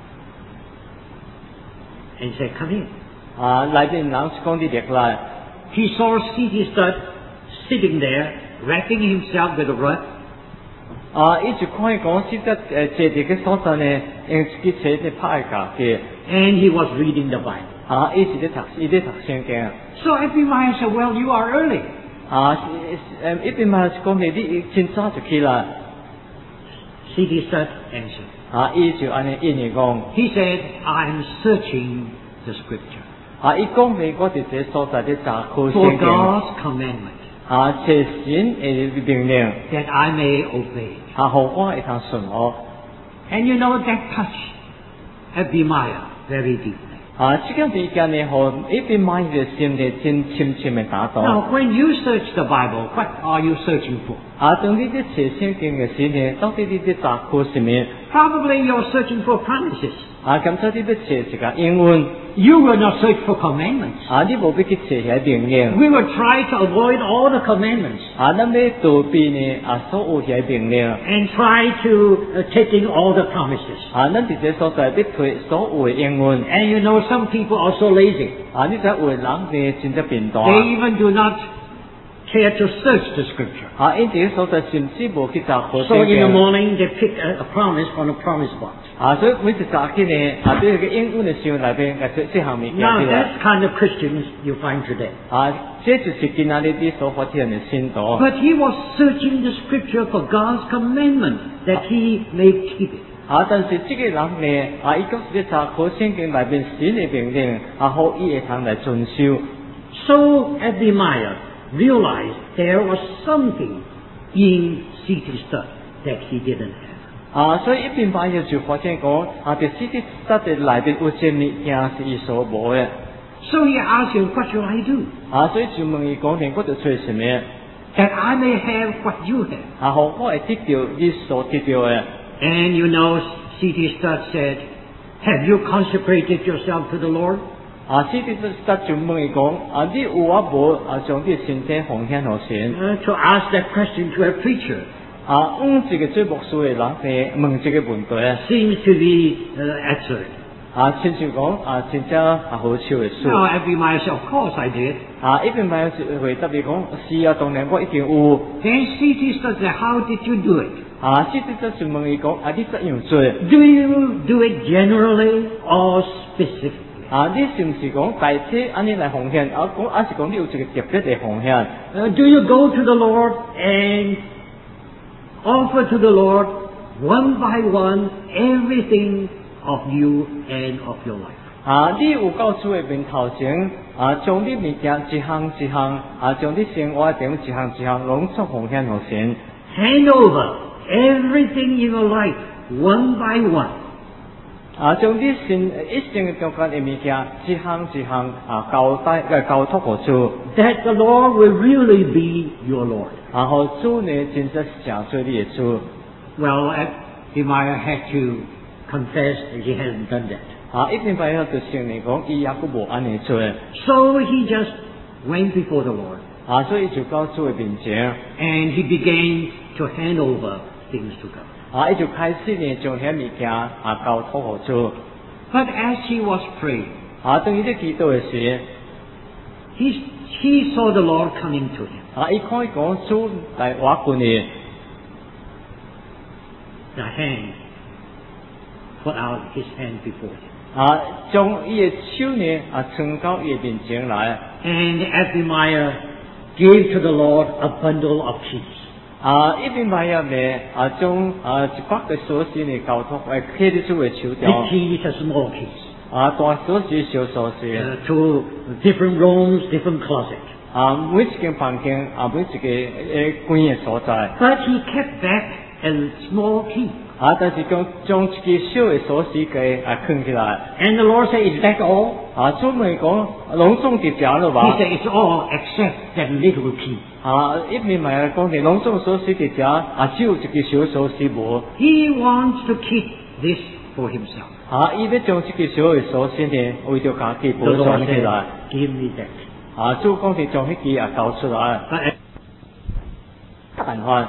and said, "Come in." 內邊人講啲入來， He saw Sitis sitting there, wrapping himself with a rug. 伊就看伊講，實質坐伫個所在呢，用自己車咧拍架嘅， And he was reading the Bible. 伊是咧讀聖經。 So Epimaya said, "Well, you are early." 一邊咪是講你真早就起來， Sitis answered. 伊就安尼應你講， He said, "I'm searching the Scripture 伊講你我哋這所在咧查考 for 聖經， God's commandment 查神嘅命令， that I may obey." 互我會通順我。 And you know that touched Epimaya very deeply. 即個時間呢，互一邊買嘅心咧真深深嘅打動。 Now, when you search the Bible, what are you searching for? 當你咧查聖經嘅時呢，到底你咧查考什麼？ Probably you're searching for promises. 咁所以你咧查一個英文， You will not search for commandments. 你無必去查遐命令。 We will try to avoid all the commandments 咱要逃避呢，所有遐命令。 and try to take in all the promises. 咱伫這所在要推所有嘅英文。 And you know some people are so lazy. 你睇有的人呢，真正變大。 They even do not care to search the Scripture. 因這所在甚至無去查考 So 聖 in the 經。 morning they pick a promise from a promise box. 所以每一早起呢，對個英文嘅時候內邊，這項物件 Now 出來。 that's kind of Christians you find today. 這就是今仔日你所發現嘅信徒。 But he was searching the Scripture for God's commandment that he may keep it. 但是這個人呢，伊講是咧查考聖經內邊神嘅命令，好伊會通來遵守。 So Epimaya realized there was something in Sitis that he didn't have. 所以一邊買嘢就發現講，啲司機室嘅內邊有些物件是伊所無嘅。 So he asked him, "What shall I do 所以就問伊講，你我就做什麼？ that I may have what you have?" 好，我會得到你所得到嘅。 And you know, Sitis said, "Have you consecrated yourself to the Lord?" 司機室就問伊講，你有無將啲身體奉獻予神？ To ask that question to a preacher 一個做牧師嘅人嚟問這個問題啊， seems to be absurd. 親像講真正好笑嘅事。 Now Epimaya said, "Of course I did." 一邊咪有回答你講，是當然我一定有。 Then Sitis said, "How did you do it? 司機室就問伊講，你怎樣做？ Do you do it generally or specifically? 你是唔是講大體安尼來奉獻？還是講你有一個特別嘅奉獻？ Do you go to the Lord and offer to the Lord one by one everything of you and of your life? 你有到主嘅面頭前，將你物件一項一項，將你生活點一項一項攏作奉獻予神。 Hand over everything in your life one by one. 將你一生嘅中間嘅物件一項一項交託予主。 That the Lord will really be your Lord. 然後主呢，真正成做你嘅主。 Well, Epimaya had to confess that he hadn't done that. 一邊就承認講，伊也佫無安尼做。 So he just went before the Lord 所以就到主嘅面前， and he began to hand over things to God. 伊就開始呢將遐物件交託互主。 But as he was praying, 當伊咧祈禱嘅時， he saw the Lord coming to him. 伊看講主來挖過你， The hand put out his hand before him. 將伊嘅手呢伸到伊嘅面前來。 And Abimael gave to the Lord a bundle of keys. 一邊買入呢將一百嘅鎖匙呢交託喺企喺主嘅手 Big 中。 keys are small keys. 大鎖匙小鎖匙。 To different rooms, different closets. 每一間房間每一個關嘅所在。 But he kept back a small key. 但是將一個小嘅鎖匙嘅藏起來。 And the Lord said, "Is that all?" 主咪講攏總就這了 He 吧？ said, "It's all except that little key." 一面咪講你攏總鎖匙就這，只有一個小鎖匙無。 He wants to keep this for himself. 伊要將一個小嘅鎖匙呢，為咗家己 The 保 Lord 存起 said, 來。 "Give me that." 主講你將迄個交出來。 But, 辦法。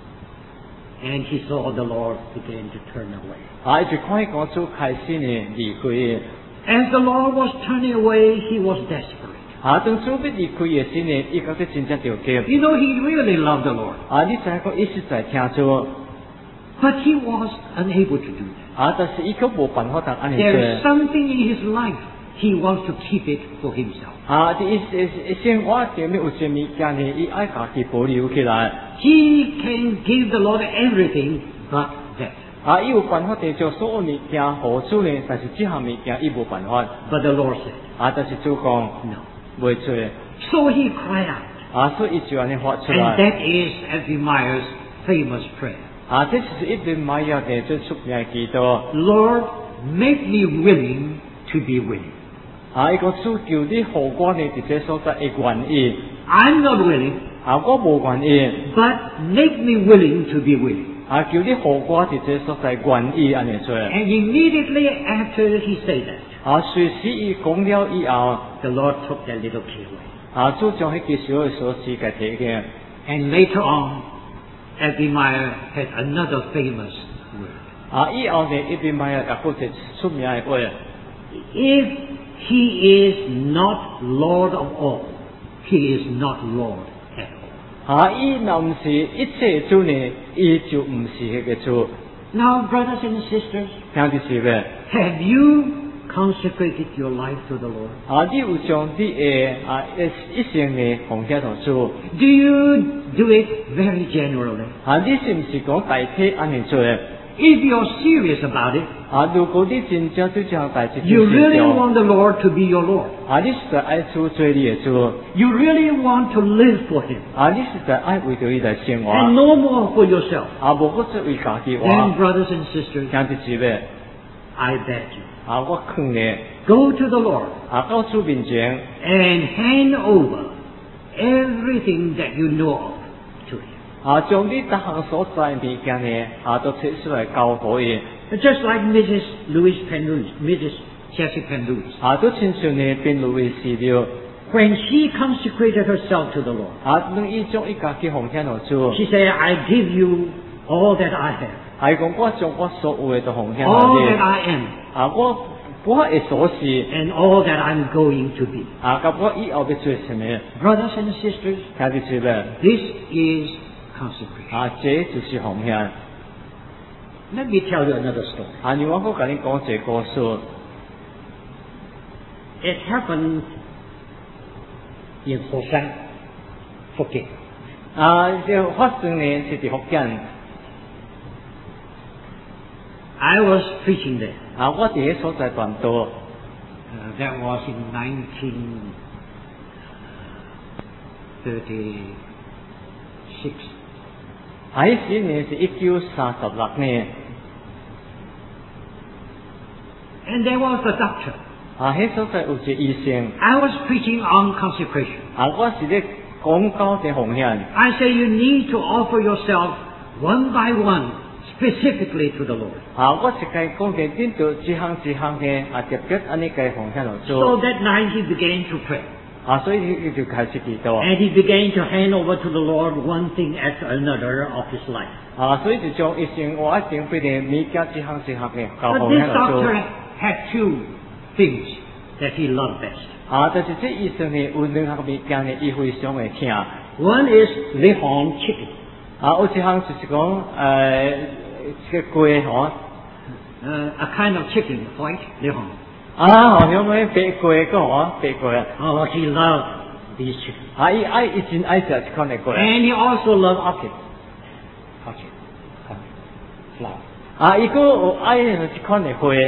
and he saw the Lord begin to turn away. 伊就看講主開始呢離開。 As the Lord was turning away, he was desperate. 當主要離開嘅時呢，伊覺得真正着急。 You know, he really loved the Lord. 你知影講伊實在聽主， But he was unable to do that. 但是伊卻無辦法通安尼 There is 做。 something in his life. He wants to keep it for himself. 伊生活上面有些物件呢，伊愛家己保留起來。 He can give the Lord everything but that. 伊有辦法地將所有物件互主呢，但是這項物件伊無辦法。 But the Lord said, 但是主講 "No." 袂做。 So he cried out. 所以伊就安尼發出 And 來。 that is Abimael's famous prayer. 這就是一邊買入嘅最出名嘅祈禱。 Lord, make me willing to be willing. 伊講主叫你互我呢，佇這所在會願意。 I'm not willing, 我無願意。 but make me willing to be willing. 叫你互我佇這所在願意安尼做。 And immediately after he said that, 隨時伊講了以後， the Lord took that little key away. 主將迄個小嘅鎖匙嘅摕嘅。 And later on, Abimael had another famous word. 以後呢，一邊買入又個一出名嘅話。 If he is not Lord of all, he is not Lord at all. 伊若唔是一切主呢，伊就唔是迄個主。 Now, brothers and sisters, 聽住是咩？ have you consecrated your life to the Lord? 你有將你嘅一生呢奉獻同主。 Do you do it very generally? 你是唔是講大體安尼做？ If you're serious about it, 如果你真正對這項代志 you really want the Lord to be your Lord. 你實在愛主做你嘅主。 You really want to live for Him 你實在愛為着伊來生活。 and no more for yourself. 無個做為家己 Then, 活。 brothers and sisters, 聽住是咩？ I beg you, 我勸你， go to the Lord 到主面前， and hand over everything that you know of to Him. 將你各項所在物件呢，都摕出來交予伊。 Just like Mrs. Mrs. Jessie Penrose. 都親像呢變路嘅事了。 When she consecrated herself to the Lord, 當伊將伊家己奉獻互主， she said, I give you all that I have, 講我將我所有嘅都奉獻 all 互 that 你。 I am, 我嘅所事， and all that I'm going to be. 咁我以後要做什麼？ Brothers and sisters, 聽住是咩？ this is consecration. 這就是奉獻。 Let me tell you another story. 我好甲你講一個故事。 It happened in Hosan, Phuket. 就發生呢是喺福建。 I was preaching there. 我伫迄所在傳道。 That was in 1936. 迄時呢是1936年。 And there was a doctor. 迄所在有一個醫生。 I was preaching on consecration. 我是咧講到啲奉獻。 I say you need to offer yourself one by one, specifically to the Lord. 我是該講嘅邊度一項嘅特別安尼嘅奉獻嚟 So 做。 that night he began to pray. 所以佢就開始祈禱。 And he began to hand over to the Lord one thing after another of his life. 所以就將一生活一定必定每家一項嘅教 But 奉 this 喺度做。 doctor had two things that he loved best. 但是這醫生呢有兩項物件呢，伊非常嘅聽。 One is Lehon chicken. 有一項就是講這個龜嗬。 A kind of chicken, white Lehon. 好像咩白龜個嗬，白龜。 Oh, he loved these chickens. 伊真愛食這款嘅龜。 And he also loved orchids. flower. 伊個有愛這款嘅花。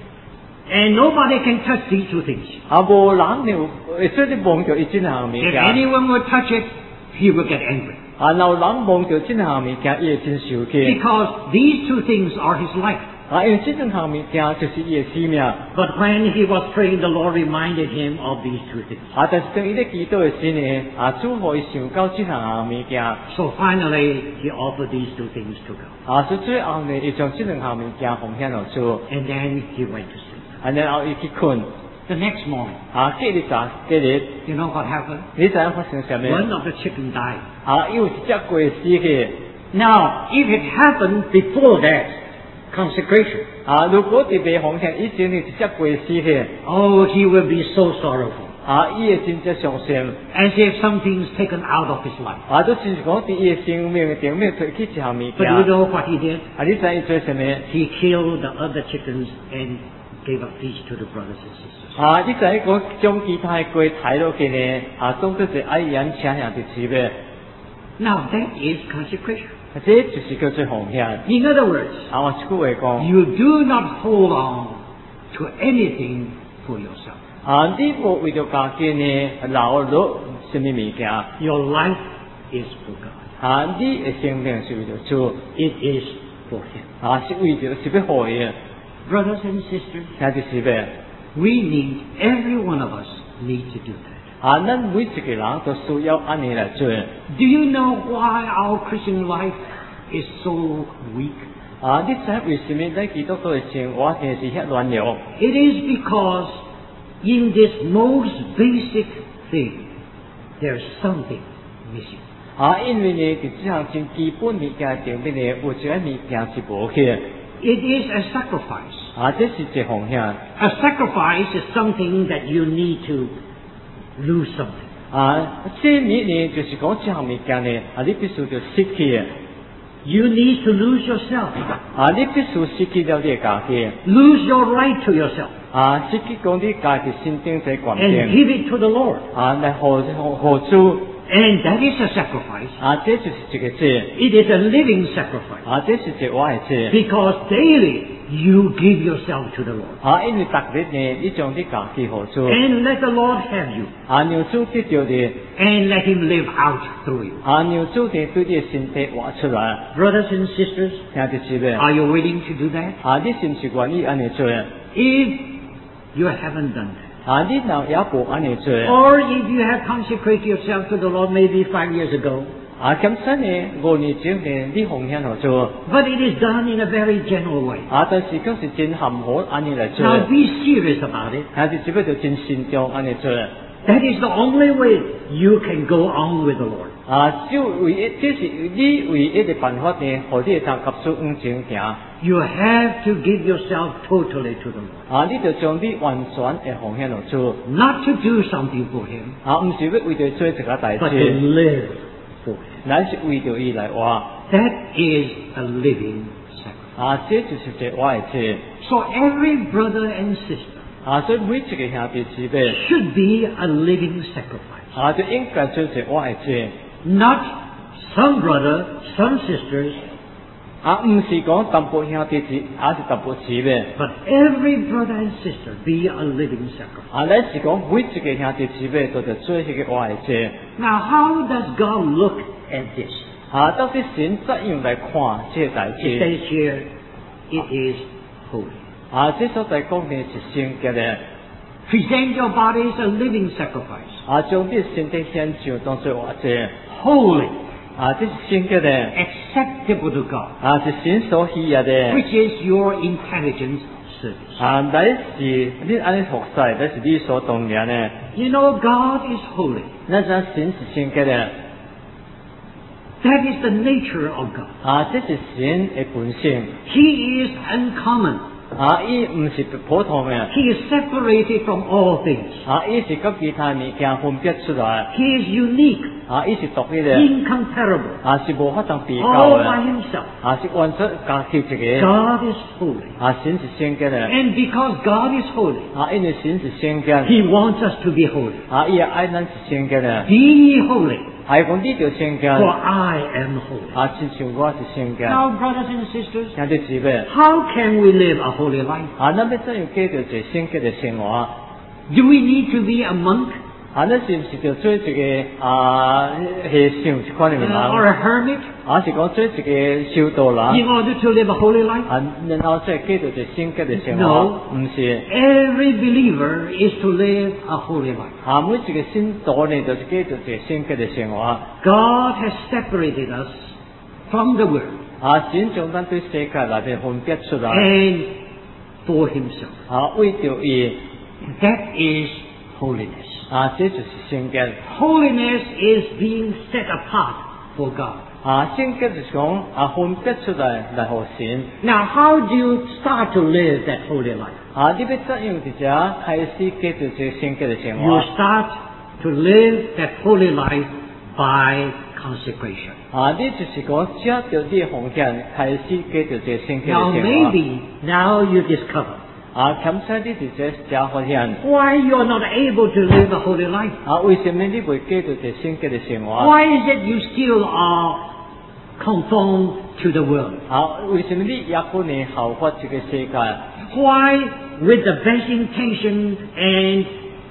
And nobody can touch these two things. 無人了，所以你望到伊這項物 If 件。 anyone would touch it, he would get angry. 若人望到這項物件，伊會真生氣。 Because these two things are his life. 因為這兩項物件就是伊嘅生命。 But when he was praying, the Lord reminded him of these two things. 但是當伊咧祈禱嘅時呢，主互伊想到這項物件。 So finally, he offered these two things to God. 所以最後呢，伊將這兩項物件奉獻落主。 And then he went to sleep. 然後伊去困。 The next morning, 隔日， you know what happened? 你知影發生什麼？ One of the chicken died. 因為一隻龜死去。 Now, if it happened before that consecration, 如果特別奉獻以前呢，一隻龜死去。 oh, he will be so sorrowful. 伊會真正傷心。 As if something's taken out of his life. 都就是講佇伊嘅生命頂面推起一項物件。 But you know what he did? 你知伊做什麼？ He killed the other chickens and gave a feast to the brothers and sisters. 你知講將其他嘅龜抬落去呢？當作是愛人請人哋吃嘅。 Now, that is consecration. 這就是叫做奉獻。 In other words, 我一句話講。 you do not hold on to anything for yourself. 你無為咗家己呢留落什麼物件？ Your life is for God. 你嘅生命是為咗主， It is for Him. 是為咗是要互伊。 Brothers and sisters, 聽就是咩？ we need, every one of us need to do that. 咱每一個人都需要按呢來做。 Do you know why our Christian life is so weak? 你知為什麼咱基督徒嘅生活係遐軟弱？ It is because in this most basic thing, there's something missing. 因為呢，這項真基本物件頂面呢，有一個物件是無去。 It is a sacrifice. 這是一奉獻。 A sacrifice is something that you need to lose something. 這物呢，就是講這項物件呢，你必須要失去嘅。 You need to lose yourself. 你必須失去了你嘅家己。 Lose your right to yourself. 失去講你家己心頂這權 And 柄。 give it to the Lord. 來互主。 And that is a sacrifice. 這就是一個祭。 It is a living sacrifice. 這是一個活的祭。 Because daily you give yourself to the Lord. 因為逐日呢，你將你家己互主。 And let the Lord have you. 讓主得到你。 And let Him live out through you. 讓主呢對你嘅身體活出來。 Brothers and sisters, 聽就是咩？ are you willing to do that? 你是唔是願意安尼做？ If you haven't done that, 你若也無安尼做， or if you have consecrated yourself to the Lord maybe 5 years ago, 咁真呢5年前呢，你奉獻互做， but it is done in a very general way. 但是嗰是真含糊安尼嚟做， Now be serious about it. 但是只不過真慎重安尼做。 That is the only way you can go on with the Lord. 只唯一，這是你唯一嘅辦法呢，互你會當急速往前行。 You have to give yourself totally to the Lord. 你就將你完全嘅奉獻落做， Not to do something for Him, 唔是要為咗做一個代 but to 志， live for Him. 乃是為咗伊來活。 That is a living sacrifice. 這就是一個活嘅祭。 So every brother and sister 所以每一個兄弟姊妹， should be a living sacrifice. 就應該做一個活嘅祭。 Not some brother, some sisters, 唔是講淡薄兄弟姊，是淡薄姊妹。 but every brother and sister be a living sacrifice. 乃是講每一個兄弟姊妹都得做一個活嘅祭。 Now, how does God look at this? 到底神怎樣來看這個代 It 志？ says here, it is holy. 這所在講呢是聖潔嘅。 Present your bodies a living sacrifice. 將你身體獻上當作活祭。 Holy, 這是聖潔嘅。 acceptable to God, 是神所喜悅嘅。 which is your intelligence service. 第一是你安尼服侍，那是理所当然的。 You know, God is holy. 那咱神是圣洁的， That is the nature of God. 这是神的本性。 He is uncommon. 伊唔是普通的， He is separated from all things. 伊是跟其他物件分别出来， He is unique, 伊是独立的， incomparable, 是無法當比較 all by 嘅， himself. 是完全家己一個， God is holy. 神是聖潔嘅， And because God is holy, 因為神是聖潔， He wants us to be holy. 伊也愛咱是聖潔嘅， Be ye holy, 講你就聖 for 潔， I am holy. 親像我是聖潔， Now, brothers and sisters, 兄弟姊妹， how can we live a holy life? 咱要怎樣過着一聖潔嘅生活？ Do we need to be a monk 咱是唔是就做一個和尚一款嘅人？ or a hermit 是講做一個修道人？ in order to live a holy life? 然後再過着一聖潔嘅生活？ No. 唔是。 Every believer is to live a holy life. 每一個信徒呢，就是過着一個聖潔嘅生活。 God has separated us from the world 神將咱對世界內邊分別出來， and for himself. 為着伊， That is holiness. 這就是聖潔。 Holiness is being set apart for God. 聖潔就是講分別出來互神。 Now, how do you start to live that holy life? 你要怎樣直接開始過着這聖潔嘅生 You 活？ start to live that holy life by consecration. 你就是講借着你嘅奉獻開始過着這聖潔 Now, 嘅生活。 maybe now you discover 檢測你直接加發現， why you're not able to live a holy life. 為什麼你會過着這聖潔嘅生活？ Why is it you still are conformed to the world? 為什麼你也可能效法這個世界？ Why, with the best intention and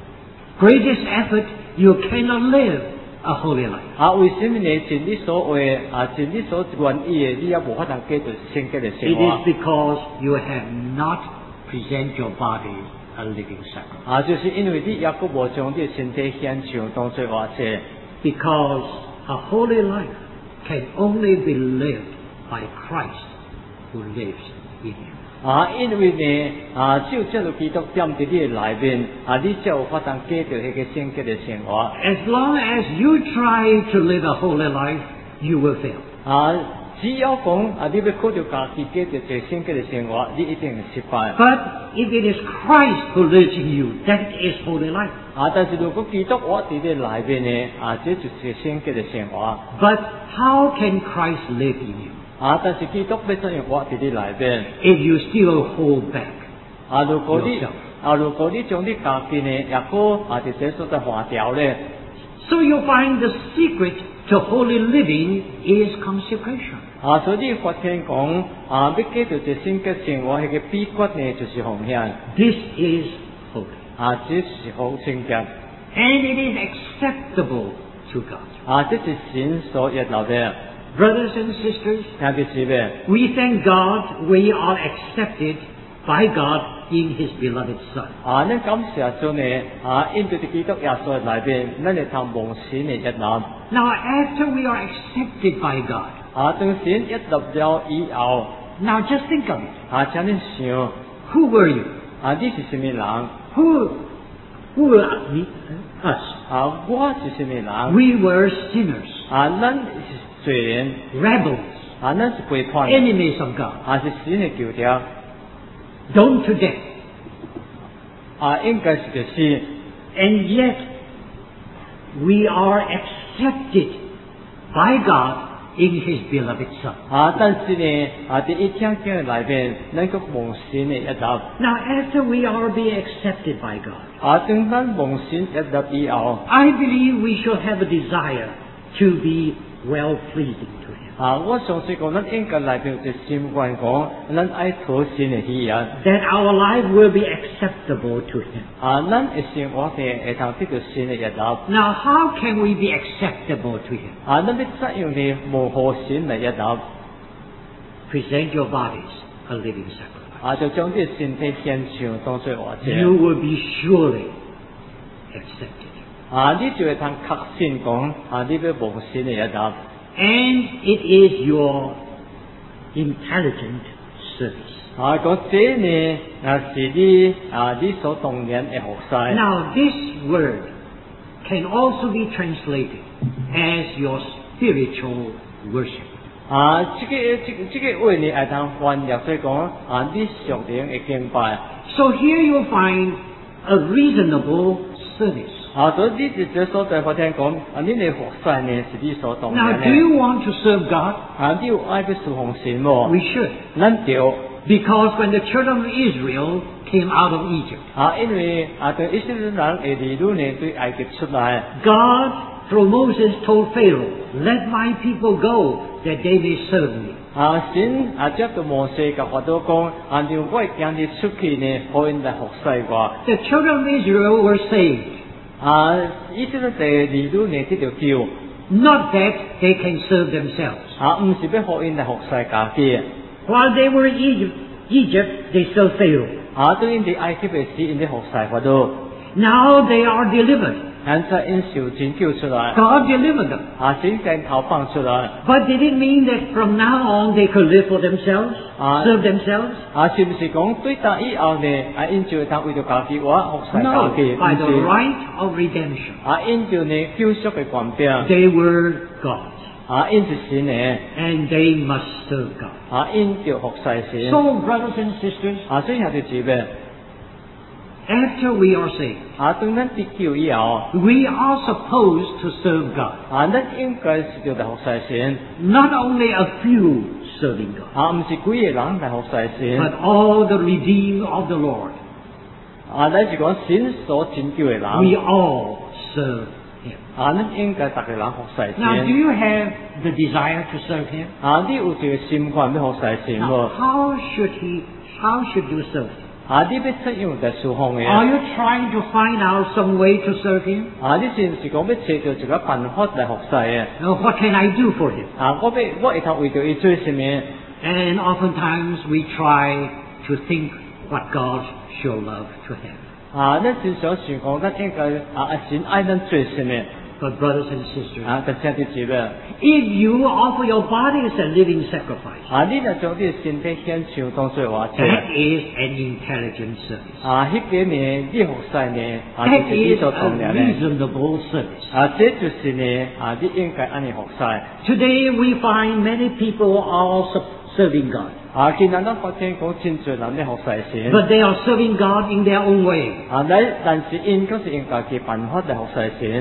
greatest effort, you cannot live a holy life? 為什麼你盡你所為盡你所願意嘅，你也無法能過着聖潔嘅 It 生活？ is because you have not present your body a living sacrifice. 就是因為你也個無將你嘅身體獻上當作活祭。 Because a holy life can only be lived by Christ who lives in you. 因為呢只有這個基督點喺你嘅內面，你才有法能過着迄個聖潔嘅生活。 As long as you try to live a holy life, you will fail. 只要講你要靠着家己過着這聖潔嘅生活，你一定會失敗。 But if it is Christ who lives in you, that is holy life. 但是如果基督活喺你內面呢，這就是聖潔嘅生活。 But how can Christ live in you 但是基督要怎樣活喺你內面？ if you still hold back? 如果你將你家己呢，也個直接所在換掉呢？ So you find the secret to holy living is consecration. 所以你發現講要過着這聖潔生活，迄個秘訣呢，就是奉獻。 This is holy. 這是好聖潔。 And it is acceptable to God. 這是神所悅納的。 Brothers and sisters, 兄弟姊妹， we thank God we are accepted by God in His beloved Son. 咱感謝主呢，因着基督耶穌嘅內邊，咱嚟通蒙神嘅悅納。 Now, after we are accepted by God, 當神悅納了以後， now just think of it. 請你想， Who were you? 你是什麼人？ Who were us? 我是什麼人？ We were sinners, 咱是罪人， rebels, 咱是背叛， enemies of God, 是神嘅救條， doomed to death. 應該是就是， And yet, we are accepted by God in His beloved Son. 但是呢，第一天經嘅內邊，咱個蒙神嘅悅納。 Now, after we are being accepted by God, 當咱蒙神悅納以後， I believe we should have a desire to be well-pleasing to Him. 我相信講，咱應該內邊就心願講，咱愛討神嘅喜悅。 That our life will be acceptable to Him. 咱嘅生活呢，會通得到神嘅悅納。 Now, how can we be acceptable to Him? 咱要怎樣呢？無何神嚟悅納？ Present your bodies a living sacrifice. 就將啲身體獻上當作活祭。 You will be surely accepted. 你就會通確信講，你要蒙神嘅悅納。 And it is your intelligent service. 講這呢是你理所當然嘅學勢。 Now, this word can also be translated as your spiritual worship. 這個話呢係當翻譯所以講你屬靈嘅敬拜。 So here you'll find a reasonable service. 所以呢啲所在我聽講你嘅學勢呢是理所當 Now, 然 do 嘅。 you want to serve God? 你要愛去侍奉神喎， We should. 咱就 Because when the children of Israel came out of Egypt, 因為對以色列人嘅兒女呢對埃及出來。 God, through Moses, told Pharaoh, "Let my people go, that they may serve me." 神接到摩西甲法老講，按照我叫你出去呢，可因來服侍我。 The children of Israel were saved, 以色列嘅兒女呢，這條叫 not that they can serve themselves. 唔是要可因來服侍家己。 While they were in Egypt, they served Pharaoh. 對因哋埃及嘅時，因哋服侍法老。 Now they are delivered. 現在因受拯救出來， God delivered them. 神將頭放出來。 But did it mean that from now on they could live for themselves, serve themselves? 是唔是講對打以後呢？因就當為咗家己話服侍家 No, 己， by 唔 the 是。 right of redemption. 因就呢救贖嘅權柄， They were God's, 因是神呢， and they must serve God. 因就服侍神。 So, brothers and sisters, 所以有條字咩？ after we are saved, 當咱得救以後， we are supposed to serve God. 咱應該是要嚟服侍神， Not only a few serving God, 唔是幾個人嚟服侍神， but all the redeemed of the Lord. 咱是講神所拯救嘅人， We all serve Him. 咱應該逐個人服侍 Now, do 神。 you have the desire to serve Him? 你有這個心願要服侍神 Now, 喎？ how should you serve Him? 你要怎樣嚟侍奉嘅？ Are you trying to find out some way to serve Him? 你是唔是講要找到一個辦法嚟服侍嘅？ Now, what can I do for Him? 我會頭為咗伊做什麼？ And oftentimes we try to think what God show love to Him. 咱真想想講，咱應該神愛咱做什麼？ But brothers and sisters, 但係啲字咩？ if you offer your body as a living sacrifice, 你若將啲身體獻上當作活祭， that is an intelligent service. 迄個呢，你服侍呢，就 That 是理 is 所當 a 然嘅。 reasonable service. 這就是呢，你應該安尼服侍。 Today we find many people are serving God, 今日咱發現講真濟人咧服侍神， but they are serving God in their own way. 但是因嗰是用家己辦法嚟服侍神。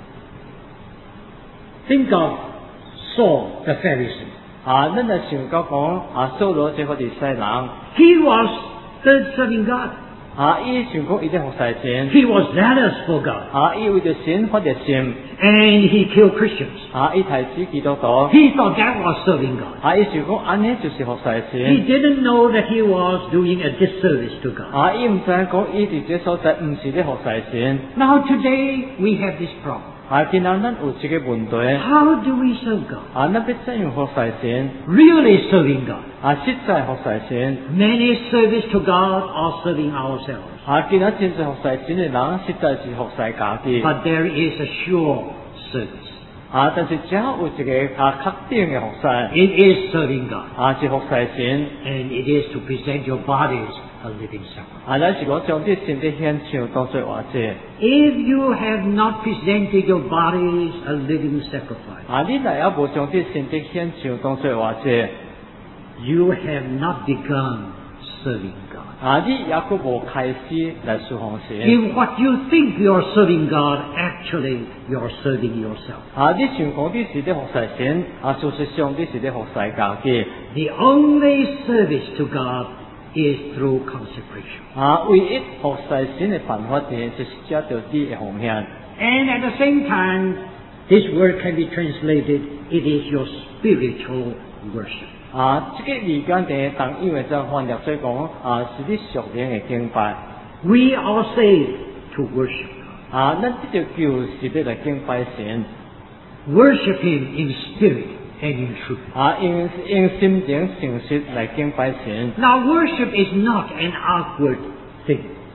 Think of Saul the Pharisee. 咱就想到講掃羅這個利西人， He was serving God. 伊想講伊咧服侍神， He was zealous for God. 伊為着神發熱心， And he killed Christians. 伊提死基督徒， He thought that was serving God. 伊想講安尼就是服侍 He 神。 didn't know that he was doing a disservice to God. 伊唔知講伊伫這所在唔是咧服侍神。 Now today we have this problem. 今日咱有這個問題， How do we serve God? 咱要怎樣服侍神？ Really serving God. 實在服侍神。 Many service to God are serving ourselves. 今日真正服侍神嘅人，實在是服侍家己。 But there is a sure service. 但是只有一個確定嘅服侍， It is serving God. 是服侍神。 And it is to present your bodies a living sacrifice. 咱是講將啲身體獻上當作活祭。 If you have not presented your bodies a living sacrifice, 你若也無將啲身體獻上當作活祭， you have not begun serving God. 你也佫無開始來侍奉神。 If what you think you're serving God, actually you're serving yourself. 你想講你是咧服侍神，事實上你是咧服侍家己。 The only service to God is through consecration. 唯一服侍神嘅辦法呢，就是借着你嘅奉獻。 And at the same time, this word can be translated, it is your spiritual worship. 這個時間呢，當因為就翻譯所以講，是你屬靈嘅敬拜。 We are saved to worship God. 咱這條叫是要來敬拜神。 Worship Him in spirit and in truth. 用心靈誠實來敬拜神。 Now, worship is not an outward thing.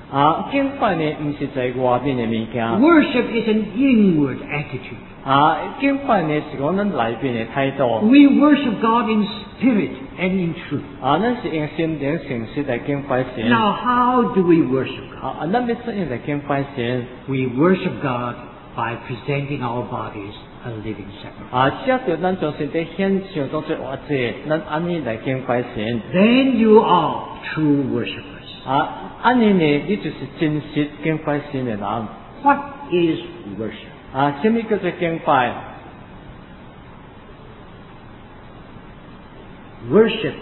敬拜呢，唔是在外面嘅物件。 Worship is an inward attitude. 敬拜呢是講咱內邊嘅態度。 We worship God in spirit and in truth. 咱是用心靈誠實嚟敬拜神。 Now, how do we worship God? 咱要怎樣嚟敬拜神？ We worship God by presenting our bodies a living sacrifice. 藉着咱將身體獻上當作活祭，咱安尼嚟敬拜神。 Then you are true worshippers. 安尼呢，你就是真實敬拜神嘅人。 What is worship? 什麼叫做敬拜？ Worship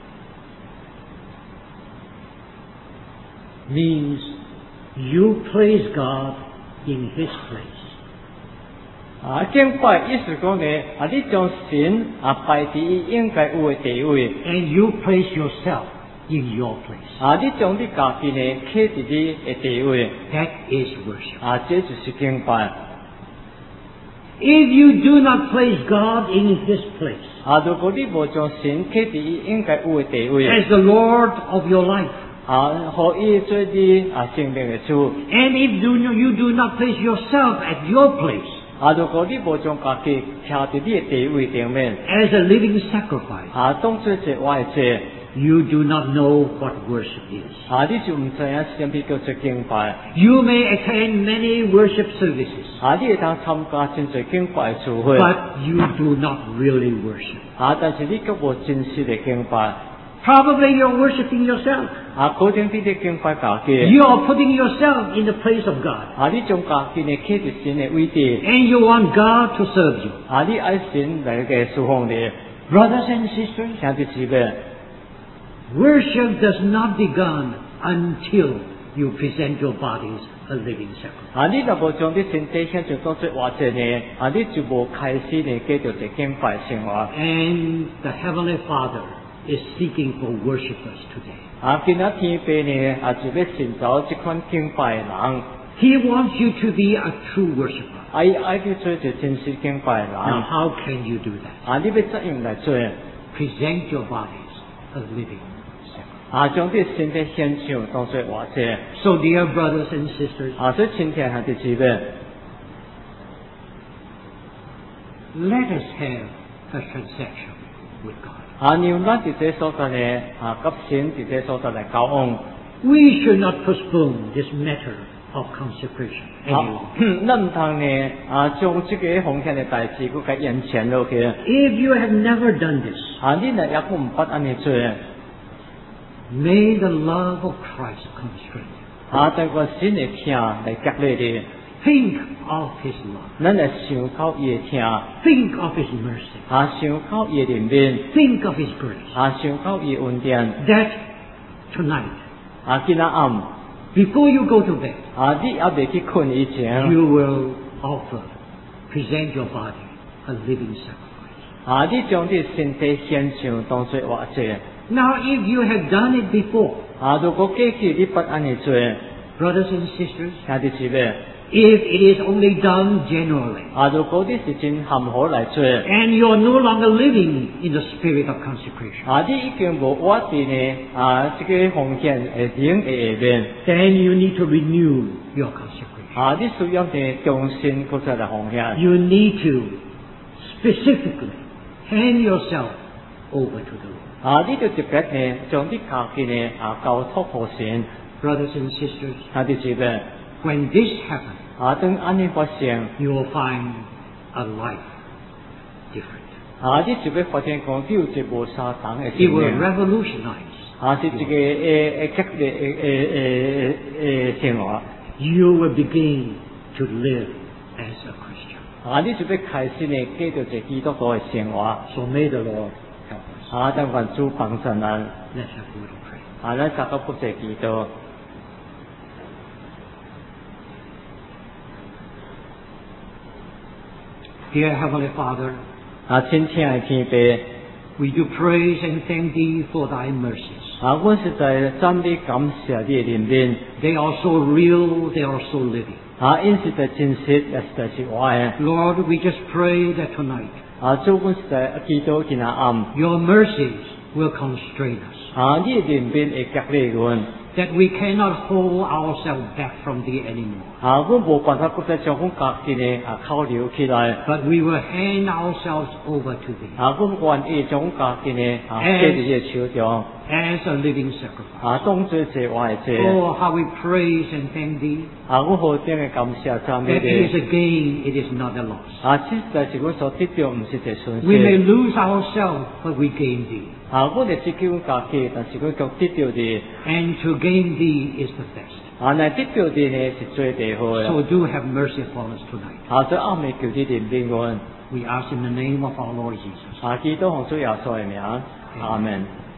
means you praise God in His place. 敬拜意思講呢，你將神擺喺伊應該有嘅地位， And you place yourself in your place. 你將你家己呢企喺你嘅地位， That is worship. 這就是敬拜。 If you do not place God in His place 如果你無將神企喺伊應該有嘅地位， as the Lord of your life, 可以做你生命嘅主。 and if you do not place yourself at your place 如果你無將家己徛喺你嘅地位頂面， as a living sacrifice, 當作一活嘅祭， you do not know what worship is. 你就唔知影什麼叫做敬拜。 You may attend many worship services, 你會當參加真濟敬拜聚會， but you do not really worship. 但是你卻無真實嘅敬拜。 Probably you're worshiping yourself. 可能你哋敬拜家己， You are putting yourself in the place of God, 你將家己呢企喺神嘅位置， and you want God to serve you. 你愛神嚟嘅侍奉你。 Brothers and sisters, 兄弟姊妹， worship does not begin until you present your bodies a living sacrifice. 你若無將你身體獻上當作活祭呢，你就無開始呢繼續一敬拜生活。 And the Heavenly Father is seeking for worshipers today. 今仔天父呢，就要尋找這款敬拜嘅人， He wants you to be a true worshiper. 伊愛去做一個真實敬拜嘅 Now, 人。 how can you do that? 你要怎樣來做？ Present your bodies a living sacrifice. 將啲身體獻上當作活祭。 So, dear brothers and sisters, 所以親愛兄弟姊妹， let us have a transaction with God. 讓咱佇這所在呢，甲神佇這所在來交往。 We should not postpone this matter of consecration any longer. 咱唔通呢，將這個奉獻嘅代志，佮佮延前落去。 If you have never done this, 你若抑佫唔捌安尼做， may the love of Christ constrain you. 但個神嘅疼來激勵你， Think of His love. 咱來想到伊嘅疼， Think of His mercy. 想到伊嘅憐憫， Think of His grace. 想到伊嘅恩典。 That tonight, 今仔暗， before you go to bed, 你還未去困以前， you will present your body a living sacrifice. 你將你身體獻上當作活祭。 Now, if you have done it before, 如果過去你捌安尼做， brothers and sisters, 兄弟姊妹， if it is only done generally, 如果你是真含糊來做， and you are no longer living in the spirit of consecration, 你已經無活在呢這個奉獻嘅靈嘅下面， then you need to renew your consecration. 你需要呢重新嗰隻嚟奉獻。 You need to specifically hand yourself over to the Lord. 你就特別呢將你家己呢交託給神。 Brothers and sisters, 兄弟姊妹， when this happens, 當安尼發生， you will find a life different. 你就會發現講你有一無相同嘅 It 生 will 命。 revolutionize. 是一個激烈嘅生活。 You will begin to live as a Christian. 你就要開始呢繼續一基督徒嘅生活。 So may the Lord help us. 但願主幫助咱。 Let's have a little prayer. 咱大家不謝祈禱。 Dear Heavenly Father, 親親愛天父， we do praise and thank Thee for Thy mercies. 我實在讚美感謝你嘅憐憫。 They are so real, they are so living. 因實在真實，也實在是活嘅。 Lord, we just pray that tonight 主我實在祈禱今仔暗， Your mercies will constrain us. 你嘅憐憫會激勵阮。 that we cannot hold ourselves back from thee anymore. 我無辦法再將阮家己呢扣留起來， But we will hand ourselves over to thee 阮願意將阮家己呢寄佇你手中， as a living sacrifice. 當作祭我的祭。 Oh, how we praise and thank thee. 阮何等嘅感謝讚美 That it is 你。 a gain, it is not a loss. 實在是阮所得到，唔是一個損 We may 失。 lose ourselves, but we gain thee. 阮會失去阮家己，但是阮卻得到你。 And to gain thee is the best. 乃得到你呢是最大好嘅。 So do have mercy upon us tonight. 所以暗暝求你憐憫阮。 We ask in the name of our Lord Jesus. 基督奉主耶穌嘅名，阿門。